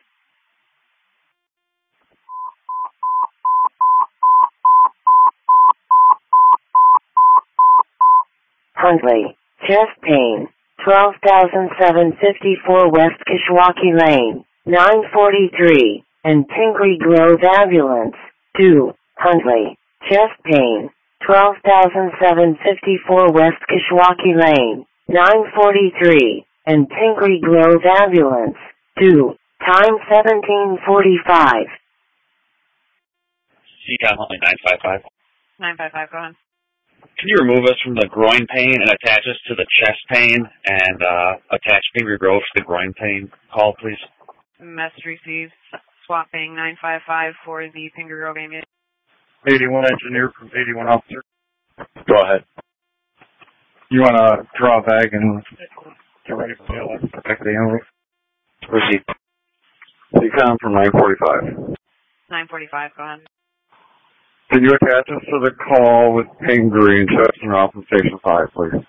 Huntley, chest pain, twelve thousand seven hundred fifty-four West Kishwaukee Lane, nine forty-three, and Pingree Grove Ambulance, two, Huntley, chest pain, twelve thousand seven hundred fifty-four West Kishwaukee Lane, nine forty-three, and Pingree Grove Ambulance, two, time seventeen forty-five. C COM only nine five five. nine five five, go on. Can you remove us from the groin pain and attach us to the chest pain and uh, attach Pingree Grove to the groin pain call, please? Message received. Swapping nine five five for the Pingree Grove ambulance. eighty-one engineer from eighty-one officer. Go ahead. You want to draw a bag and get ready for the other. Protect the envelope. Proceed. C COM from nine forty-five. nine forty-five, go on. Can you attach us to the call with Pingree and chest and off from station five, please?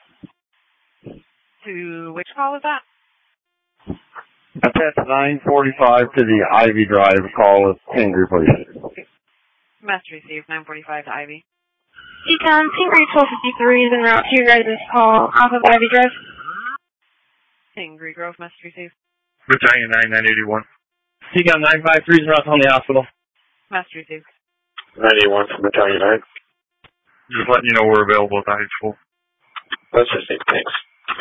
To which call was that? Attach nine forty-five to the Ivy Drive call with Pingree, please. Message received, nine forty-five to Ivy. C COM, Pingree twelve fifty-three is en route to your guys' call off of Ivy Drive. Pingree Grove, message received. Battalion nine nine eighty-one. C COM nine five three is en route to Huntley Hospital. Message received. nine eighty-one from Battalion nine. Just letting you know we're available at the high school. That's just it, thanks.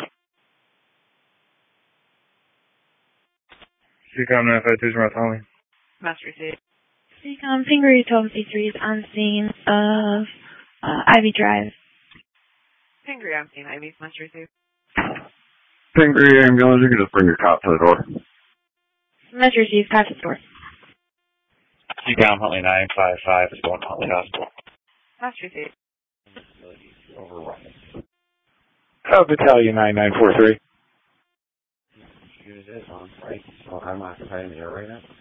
C COM nine five two is en route to Huntley. Message received. C COM, Pingree twelve fifty-three is on scene of uh, Ivy Drive. Pingree, I'm seeing Ivy, message received. Pingree ambulance, you can just bring your cop to the door. Message received, pass the door. C COM Huntley nine five five is going to Huntley Hospital. Message received. Oh, Battalion nine nine four three. Use this on, right? So I'm occupying the air right now.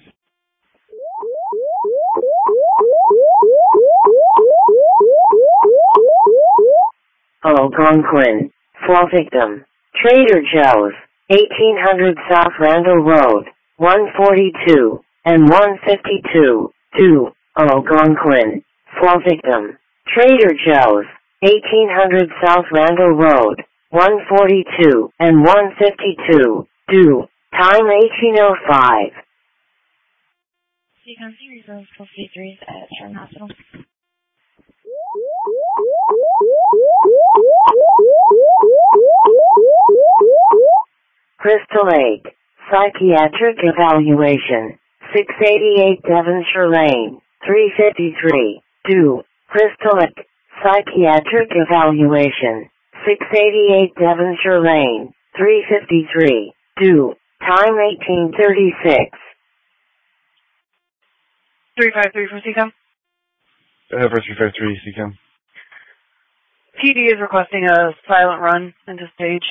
Algonquin, fall victim, Trader Joe's, eighteen hundred South Randall Road, one forty-two, and one fifty-two, two, Algonquin, fall victim, Trader Joe's, eighteen hundred South Randall Road, one forty-two, and one fifty-two, two, time eighteen oh five. C COM, Pingree Grove twelve fifty-three is at Sherman Hospital. Crystal Lake, psychiatric evaluation, six eighty-eight Devonshire Lane, three fifty-three, two, Crystal Lake, psychiatric evaluation, six eighty-eight Devonshire Lane, three fifty-three, two, time eighteen thirty-six. three five three from C COM. Uh, first three five three, C COM. P D is requesting a silent run into stage.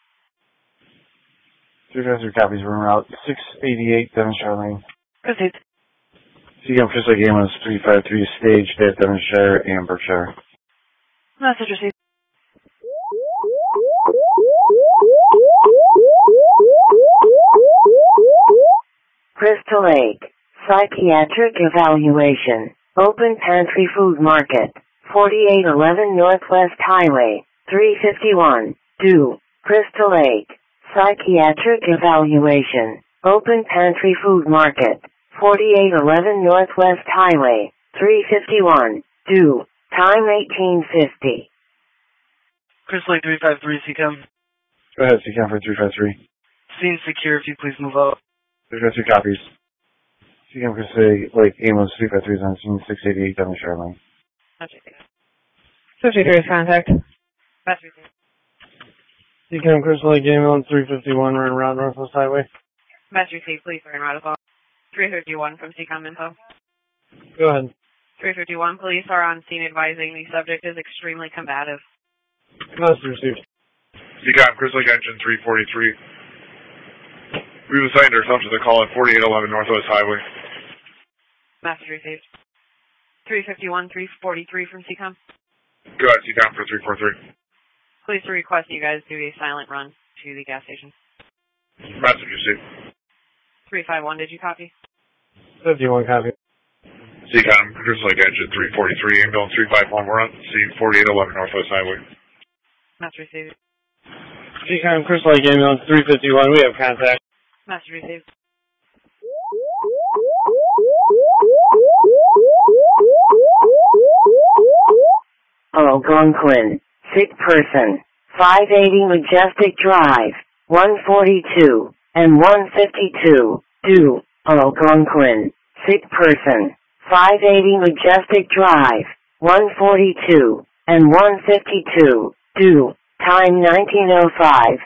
three five three copies, we're en route. six eighty-eight Devonshire Lane. Proceed. C COM, Crystal Lake ambulance three five three, staged at Devonshire and Berkshire. Message received. Crystal Lake, psychiatric evaluation, open pantry food market, forty-eight eleven Northwest Highway, three fifty-one, two, Crystal Lake, psychiatric evaluation, open pantry food market, forty-eight eleven Northwest Highway, three fifty-one, two, time eighteen fifty. Crystal Lake three five three, C COM. Go ahead, C COM for three five three. Scene secure, if you please move out. three five three copies. C COM, Crystal Lake ambulance three five three is on scene six eighty-eight Devonshire Lane. fifty-three is contact. Message received. C COM, Crystal Lake ambulance three fifty-one, run around Northwest Highway. Message received, please are en route as well. three fifty-one from C COM info. Go ahead. three fifty-one, police are on scene advising the subject is extremely combative. Message received. C COM, Crystal Lake engine three forty-three. We've assigned ourselves to the call at forty-eight eleven Northwest Highway. Message received. three fifty-one, three forty-three from C COM. Go ahead, C-Com for three forty-three. Police are requesting you guys do a silent run to the gas station. Message received. three five one, did you copy? fifty-one copy. C-Com, Crystal Lake Engine three forty-three, ambulance three five one, we're on scene forty-eight eleven Northwest Highway. Message received. C-Com, Crystal Lake Ambulance three fifty-one, we have contact. Message received. Algonquin, sick person, five eighty Majestic Drive, one forty-two, and one fifty-two, due, Algonquin, sick person, five eighty Majestic Drive, one forty-two, and one fifty-two, due, time nineteen oh five.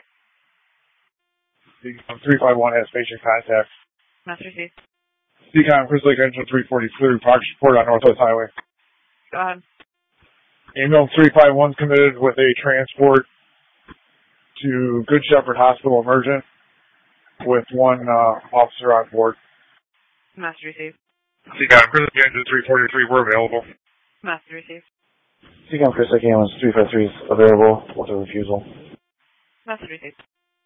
C-Com three five one has patient contact. Message received. C-Com, Crystal Lake Engine three forty-three, progress report on Northwest Highway. Go ahead. Ambulance three five one committed with a transport to Good Shepherd Hospital Emergent with one uh, officer on board. Message received. C-Com, Crystal Lake Engine three forty-three, we're available. Message received. C-Com, Crystal Lake Ambulance three fifty-three is available with a refusal. Message received.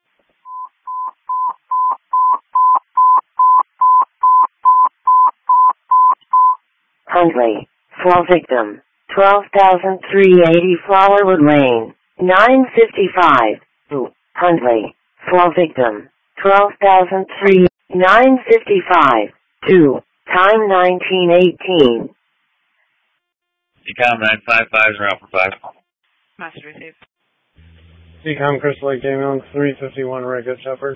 Huntley, fall victim, twelve thousand three hundred eighty Flowerwood Lane, nine fifty-five, ooh, Huntley, fall victim, twelve thousand three, nine fifty-five, two, time nineteen eighteen. C-Com nine five five is route for five. Message received. C-Com, Crystal Lake Ambulance three fifty-one, right, Good Shepherd.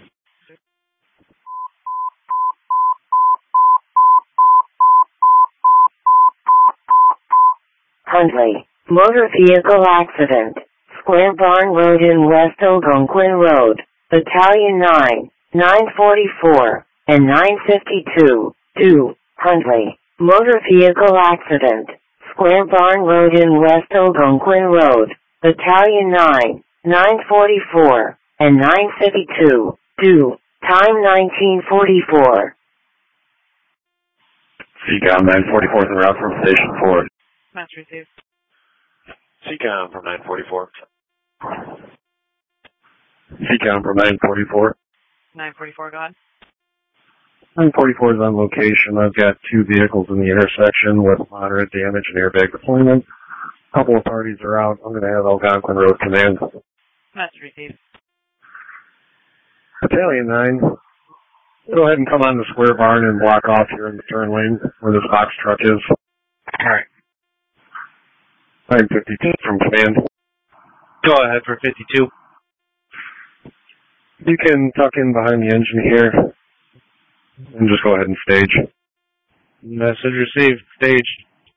Huntley, motor vehicle accident, Square Barn Road in West Algonquin Road, Battalion nine, nine forty-four, and nine fifty-two, due, Huntley, motor vehicle accident, Square Barn Road in West Algonquin Road, Battalion nine, nine forty-four, and nine fifty-two, due, time nineteen forty-four. C-Com nine forty-four is en route from Station four. Message received. C-Com from nine forty-four. C-Com from nine forty-four. nine forty-four, go ahead. nine forty-four is on location. I've got two vehicles in the intersection with moderate damage and airbag deployment. A couple of parties are out. I'm going to have Algonquin Road Command. Message received. Battalion nine, go ahead and come on the Square Barn and block off here in the turn lane where this box truck is. All right. nine fifty-two from Command. Go ahead for fifty-two. You can tuck in behind the engine here and just go ahead and stage. Message received. Stage.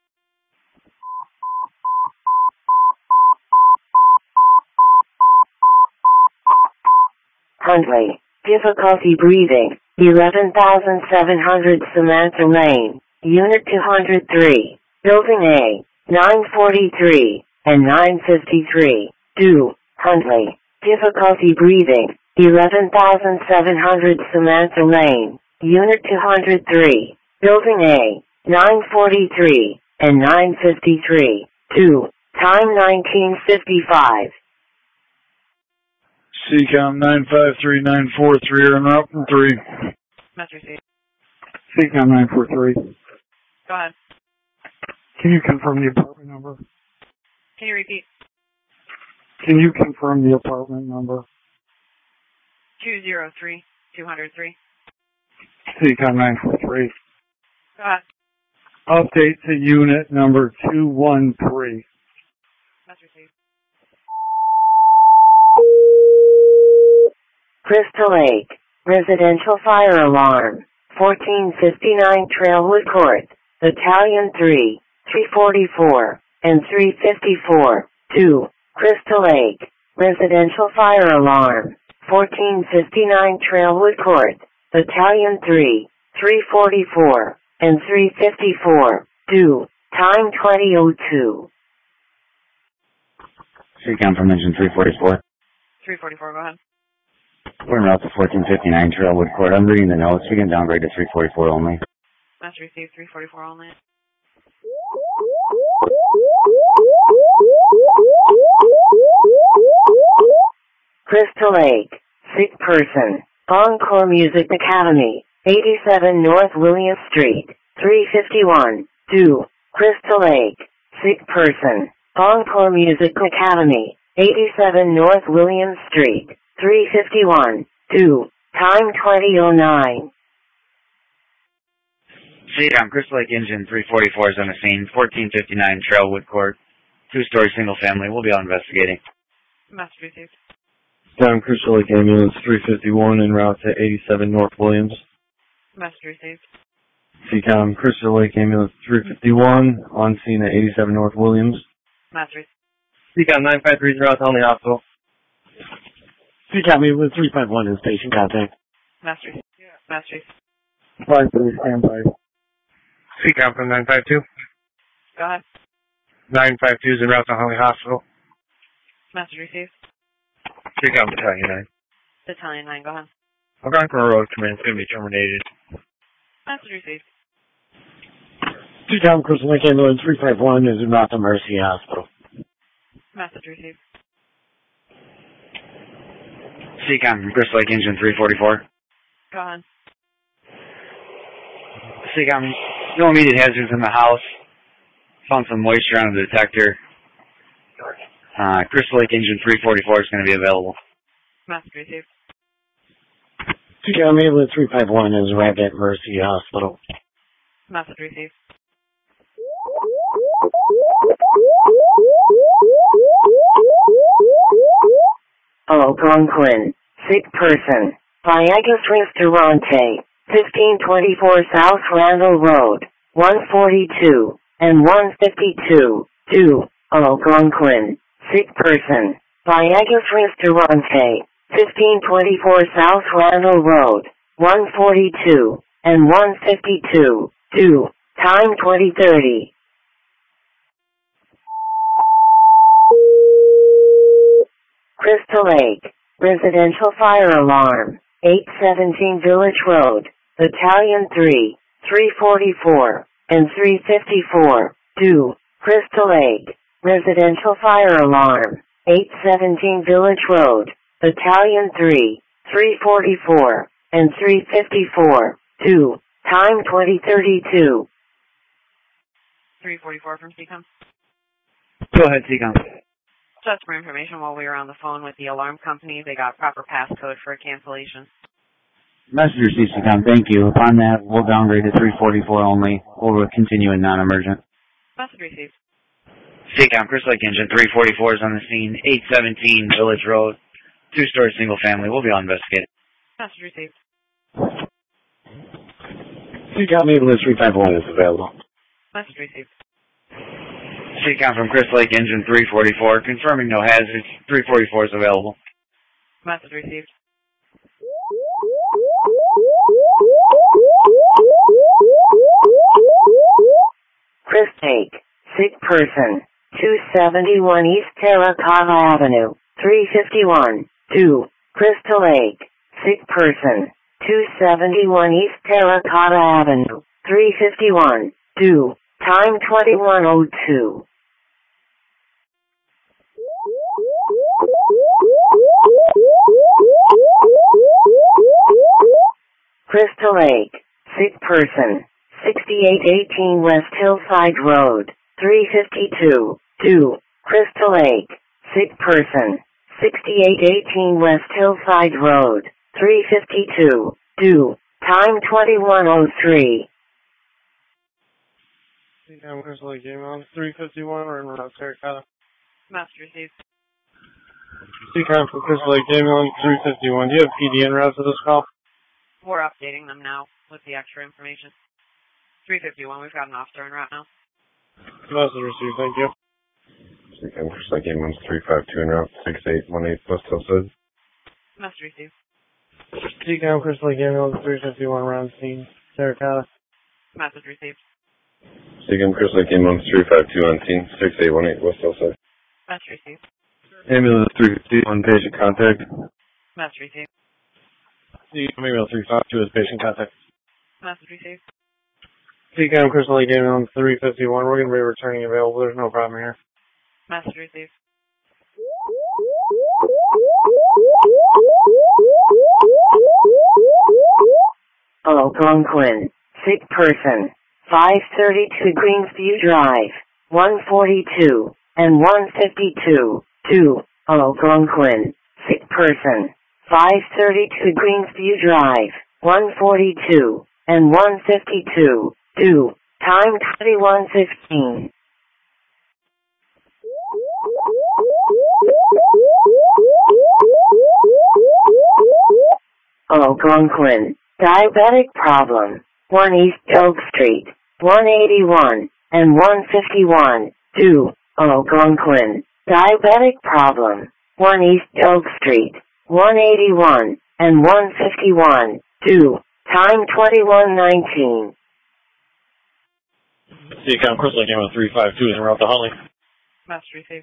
Huntley, difficulty breathing, eleven thousand seven hundred Samantha Lane, Unit two hundred three, Building A, nine forty-three, and nine fifty-three, due, Huntley, difficulty breathing, eleven thousand seven hundred Samantha Lane, Unit two hundred three, Building A, nine forty-three, and nine fifty-three, due, time nineteen fifty-five. C-Com nine five three nine four three are out from three. Message received. C-Com nine four three. Go ahead. Can you confirm the apartment number? Can you repeat? Can you confirm the apartment number? two zero three, two oh three. C-Com nine four three. Go ahead. Update to unit number two one three. Message received. Crystal Lake, residential fire alarm, fourteen fifty-nine Trailwood Court, Battalion three, three forty-four, and three fifty-four, two, Crystal Lake, residential fire alarm, fourteen fifty-nine Trailwood Court, Battalion three, three forty-four, and three fifty-four, two, time twenty oh two. C-Com from engine three forty-four. three forty-four, go ahead. We're en route to fourteen fifty-nine Trailwood Court. I'm reading the notes. We can downgrade to three forty-four only. Message received, three forty-four only. Crystal Lake, sick person. Encore Music Academy, eighty-seven North William Street, three fifty-one, two. Crystal Lake, sick person. Encore Music Academy, eighty-seven North William Street, three fifty-one, two. Time twenty oh nine. C-Com, Crystal Lake Engine three forty-four is on the scene, fourteen fifty-nine Trailwood Court, two-story single family. We'll be out investigating. Message received. Time Crystal Lake Ambulance three fifty-one en route to eighty-seven North Williams. Message received. C COM Crystal Lake Ambulance three fifty-one on scene at eighty-seven North Williams. Message received. C COM nine five three zero Tony Hospital. C COM Ambulance three five one is patient contact. Message received. Message received. five three standby. C COM from nine five two. Go ahead. nine five two is en route to Huntley Hospital. Message received. C COM Battalion nine. Battalion nine, go ahead. I'm going for a road command. It's going to be terminated. Message received. C COM Crystal Lake Ambulance three five one is en route to Mercy Hospital. Message received. C-Com from Crystal Lake Engine three forty-four. Go ahead. C-Com, no immediate hazards in the house. Found some moisture on the detector. Uh, Crystal Lake Engine three forty-four is going to be available. Message received. C COM Ambulance three five one is arrived at Mercy Hospital. Message received. Algonquin, sick person. Viagas Restaurante, fifteen twenty-four South Randall Road, one forty-two and one fifty-two, two. Algonquin, sick person. Viagas Restaurante, fifteen twenty-four South Randall Road, one forty-two and one fifty-two, two. Time twenty thirty. Crystal Lake, residential fire alarm, eight seventeen Village Road, Battalion three, three forty-four, and three fifty-four, two. Crystal Lake, residential fire alarm, eight seventeen Village Road, Battalion three, three forty-four, and three fifty-four, two. Time twenty thirty-two. three forty-four from C COM. Go ahead, C-Com. Just for information, while we were on the phone with the alarm company, they got proper passcode for a cancellation. Message received, C COM. Thank you. Upon that, we'll downgrade to three forty-four only. We'll continue in non-emergent. Message received. C-Com, Crystal Lake Engine three forty-four is on the scene, eight seventeen Village Road, two-story single family. We'll be on investigating. Message received. C COM Ambulance three five one is available. Message received. C-Com from Crystal Lake Engine three forty-four, confirming no hazards. three forty-four is available. Message received. Chris Lake, sick person, two seventy-one East Terracotta Avenue, three fifty-one, two. Crystal Lake, sick person, two seventy-one East Terracotta Avenue, three fifty-one, two. Time twenty-one oh two. Crystal Lake, sick person, sixty-eight eighteen West Hillside Road, three fifty-two, two. Crystal Lake, sick person, sixty-eight eighteen West Hillside Road, three fifty-two, two. Time twenty-one oh three. C-Com Crystal Lake Ambulance three fifty-one, we're in South Terracotta. Message received. C-Com from Crystal Lake Ambulance three fifty-one. Do you have P D en route to this call? We're updating them now with the extra information. three fifty-one, we've got an officer en route now. Message received, thank you. C-Com Crystal Lake Ambulance three five two en route six eight one eight West Hillside. Message received. C-Com Crystal Lake Ambulance three fifty-one, round scene, Terracotta. Message received. C-Com Crystal Lake Ambulance three five two on scene, six eight one eight West Hillside. Message received. Ambulance three fifty-one, patient contact. Message received. C-Com Ambulance three five two is patient contact. Message received. C-Com Crystal Lake Ambulance three fifty-one, we're going to be returning available. There's no problem here. Message received. Algonquin. Sick person. five thirty-two Greensview Drive. one forty-two and one fifty-two. two. Algonquin. Sick person. five thirty-two Greensview Drive. one forty-two and one fifty-two. two. Time twenty-one fifteen. Algonquin. Diabetic problem. one East Elk Street. one eighty-one and one fifty-one. two. Algonquin. Diabetic problem. one East Elk Street. one eighty-one and one fifty-one. two. Time twenty-one nineteen. See account Crystal Lake Ambulance three five two is en route to Huntley. Master receive.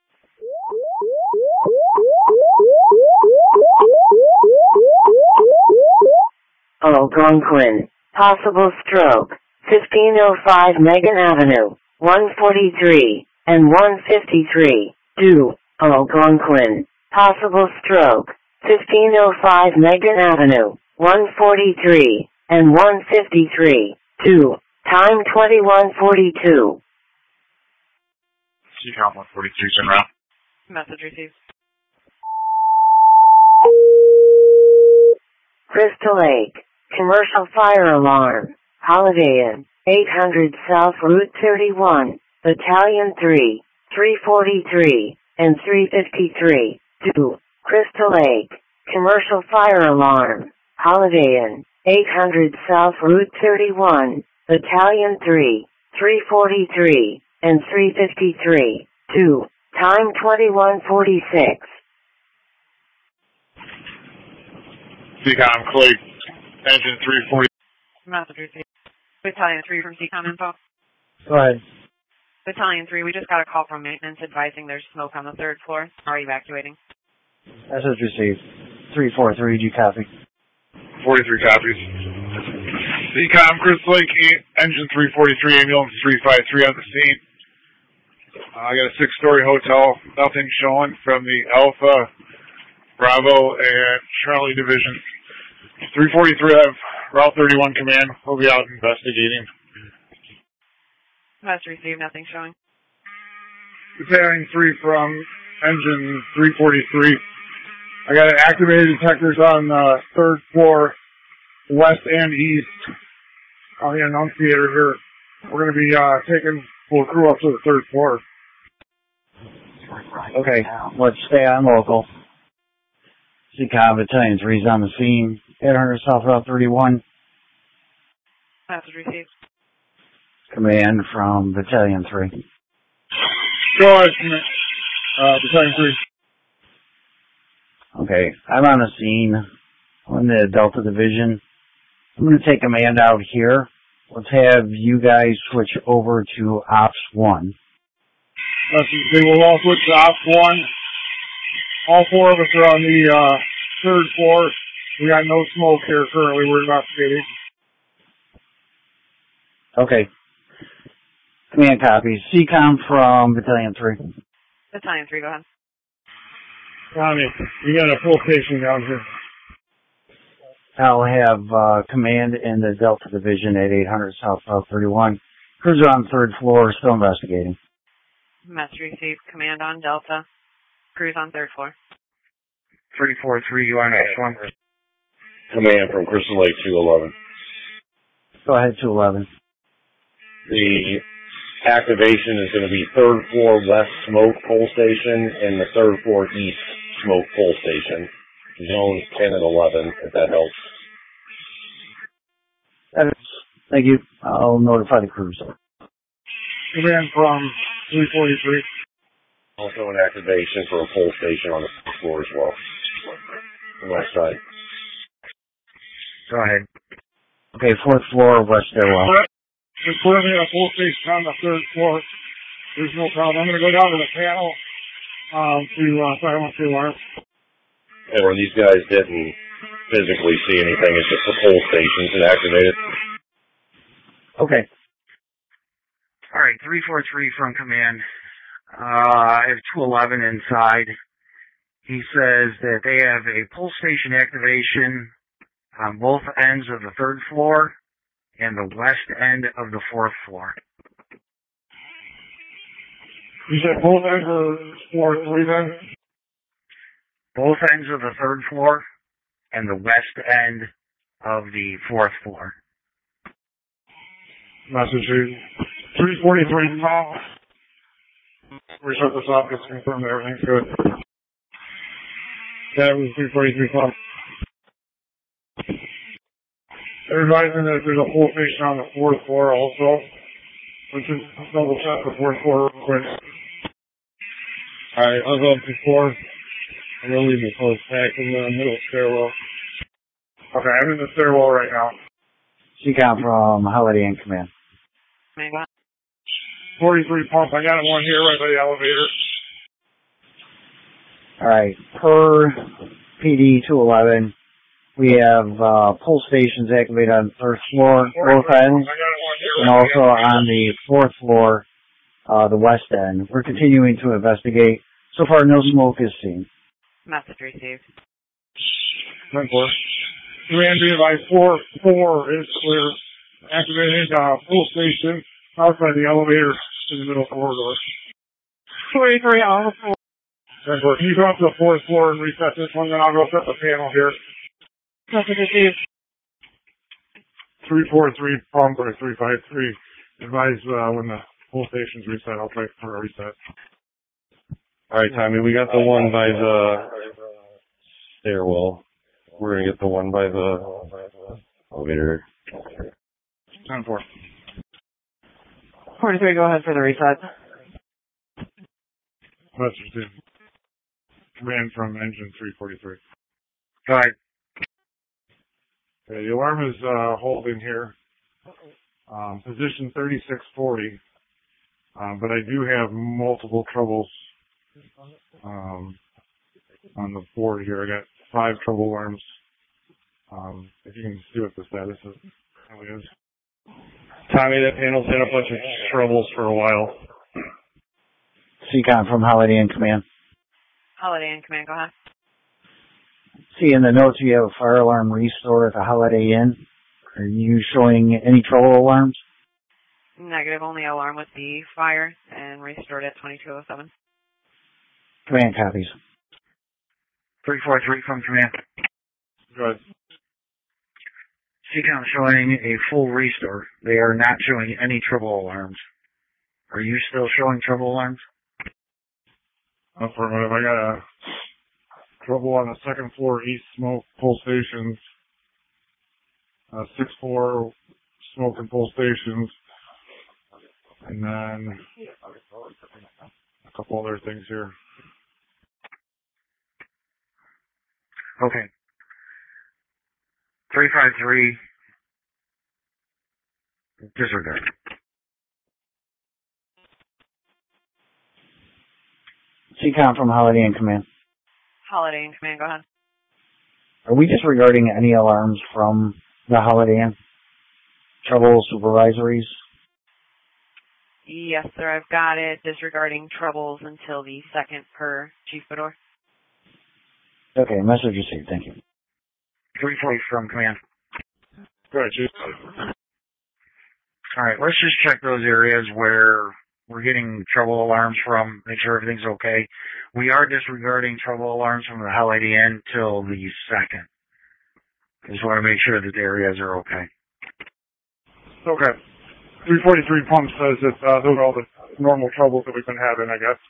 Algonquin. Possible stroke. fifteen oh five Megan Avenue. one forty-three and one fifty-three. two. Algonquin. Possible stroke. fifteen oh five Megan Avenue. one forty-three and one fifty-three. two. Time twenty-one forty-two. C count one forty-three is en route. Message received. Crystal Lake. Commercial fire alarm. Holiday Inn. eight hundred South Route thirty-one. Battalion three. three forty-three and three fifty-three. two. Crystal Lake. Commercial fire alarm. Holiday Inn. eight hundred South Route thirty-one. Battalion three. three forty-three and three fifty-three. two. Time twenty-one forty-six. C COM Clay, engine three forty. Message received. Battalion three from C COM info. Go ahead. Battalion three, we just got a call from maintenance advising there's smoke on the third floor. Are you evacuating? Message received. three four three, do you copy? forty-three copies. C COM Crystal Lake, engine three forty-three, ambulance three five three on the scene. Uh, I got a six-story hotel, nothing showing from the Alpha, Bravo, and Charlie division. three forty-three, I have Route thirty-one command. We'll be out investigating. Message received, nothing showing. Battalion three from engine three forty-three. I got activated detectors on the third floor, west and east, on the annunciator here. We're going to be uh, taking full crew up to the third floor. Okay, let's stay on local. C COM Battalion three is on the scene. eight hundred South Route thirty-one. Message received. Command from Battalion three. Go ahead, uh, Battalion three. Okay, I'm on the scene. I'm in the Delta Division. I'm going to take command out here. Let's have you guys switch over to Ops one. They will all switch to Ops one. All four of us are on the uh, third floor. We got no smoke here currently. We're investigating. Okay. Command copies. C COM from Battalion three. Battalion three, go ahead. Tommy, we got a full station down here. I'll have uh, command in the Delta Division at eight hundred South Route thirty-one. Cruiser on the third floor, still investigating. Message received. Command on Delta. Cruise on third floor. three four three, you on X one. Command from Crystal Lake two eleven. Go ahead, two eleven. The activation is going to be third floor west smoke pole station and the third floor east smoke pole station. Zones ten and eleven, if that helps. That is, thank you. I'll notify the crews. Command from three forty-three. Also an activation for a pole station on the fourth floor as well. The west side. Go ahead. Okay, fourth floor, west stairwell. We're currently at a full station on the third floor. There's no problem. I'm going to go down to the panel um, to uh, silence the alarm. And when these guys didn't physically see anything, it's just the pole stations that activated. Okay. All right, three four three from command. Uh, I have two eleven inside. He says that they have a pull station activation on both ends of the third floor and the west end of the fourth floor. You said both ends of the floor, three then? Both ends of the third floor and the west end of the fourth floor. Message three forty-three Tom. We shut this off, just confirm that everything's good. Yeah, it was three forty-three Tom. They're advising that there's a full station on the fourth floor also. We should double check the fourth floor real quick. Alright, I'll go up to four. I'm gonna leave the close pack in the middle stairwell. Okay, I'm in the stairwell right now. C COM from Holiday Inn Command. forty-three pump, I got one here right by the elevator. Alright, per P D two eleven, we have uh, pull stations activated on the third floor, both ends, and also on the fourth floor, uh, the west end. We're continuing to investigate. So far, no smoke is seen. Message received. ten four. Command B by four four is clear. Activated uh, full station outside the elevator in the middle corridor. twenty-three on the floor. ten four. Can you go up to the fourth floor and reset this one, then I'll go set the panel here. Message received. three four three pump or three five three. Advise uh, when the full station's reset, I'll try for a reset. Alright, Tommy, we got the one by the stairwell. We're gonna get the one by the elevator. ten four. forty-three, go ahead for the reset. Message to command from engine three forty-three. Alright. Okay, the alarm is uh, holding here. Um, position thirty-six forty. Um, but I do have multiple troubles um, on the board here. I got five trouble alarms. Um, if you can see what the status is. How it is. Tommy, that panel's had a bunch of troubles for a while. C COM from Holiday Inn Command. Holiday Inn Command, go ahead. See in the notes you have a fire alarm restore at the Holiday Inn. Are you showing any trouble alarms? Negative, only alarm with the fire and restored at twenty-two oh seven. Command copies. three four three from Command. Good. C COM showing a full restore. They are not showing any trouble alarms. Are you still showing trouble alarms? Affirmative. I got a trouble on the second floor east smoke pull stations. Uh, six floor smoke and pull stations. And then a couple other things here. Okay. three five three. Disregard. C COM from Holiday Inn Command. Holiday Inn Command, go ahead. Are we disregarding any alarms from the Holiday Inn? Trouble supervisories? Yes, sir, I've got it. Disregarding troubles until the second per Chief Fedor. Okay, message received. Thank you. three forty from Command. Go ahead, Chief. All right, let's just check those areas where we're getting trouble alarms from, make sure everything's okay. We are disregarding trouble alarms from the Holiday Inn till the second. Just want to make sure that the areas are okay. Okay. three forty-three pump says that uh, those are all the normal troubles that we've been having, I guess.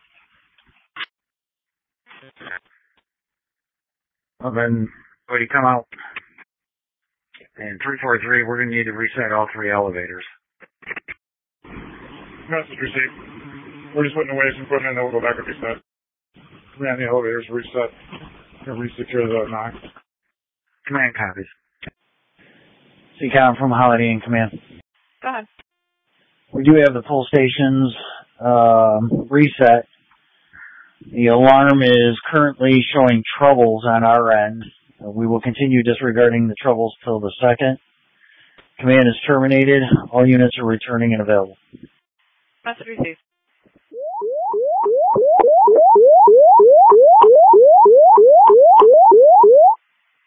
Well, then, when you come out, and three forty-three, we're going to need to reset all three elevators. Message received. We're just putting away some equipment and then we'll go back and reset. Command the elevators reset. And resecure the knock. Command copies. C COM from Holiday Inn Command. Go ahead. We do have the pull stations um, reset. The alarm is currently showing troubles on our end. Uh, we will continue disregarding the troubles till the second. Command is terminated. All units are returning and available. Message received.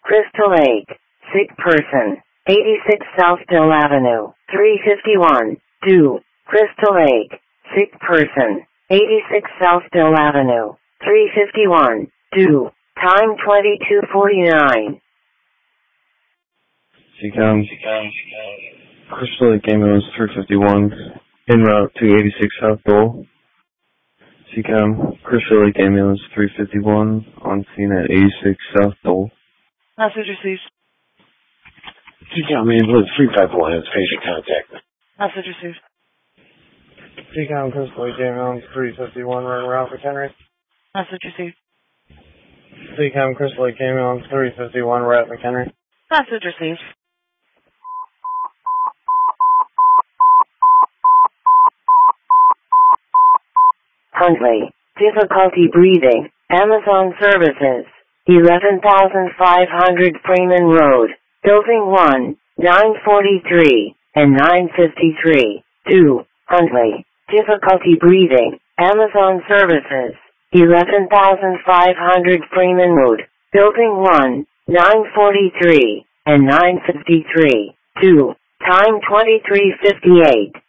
Crystal Lake, sick person, eighty-six South Bill Avenue, three fifty-one, two, Crystal Lake, sick person, eighty-six South Bill Avenue, three fifty-one, two, time twenty-two forty-nine. Seacom, Crystal Lake ambulance three fifty-one, en route to eighty-six South Dole. Seacom, Crystal Lake ambulance three fifty-one, on scene at eighty-six South Dole. Message received. Seacom ambulance three fifty-one has patient contact. Message received. Seacom, Crystal Lake ambulance three fifty-one, right around McHenry. Message received. Seacom, Crystal Lake ambulance three fifty-one, right at McHenry. Message received. Huntley, difficulty breathing, Amazon Services, eleven thousand five hundred Freeman Road, Building one, nine forty-three, and nine fifty-three, two, Huntley, difficulty breathing, Amazon Services, eleven thousand five hundred Freeman Road, Building one, nine forty-three, and nine fifty-three, two, time twenty-three fifty-eight.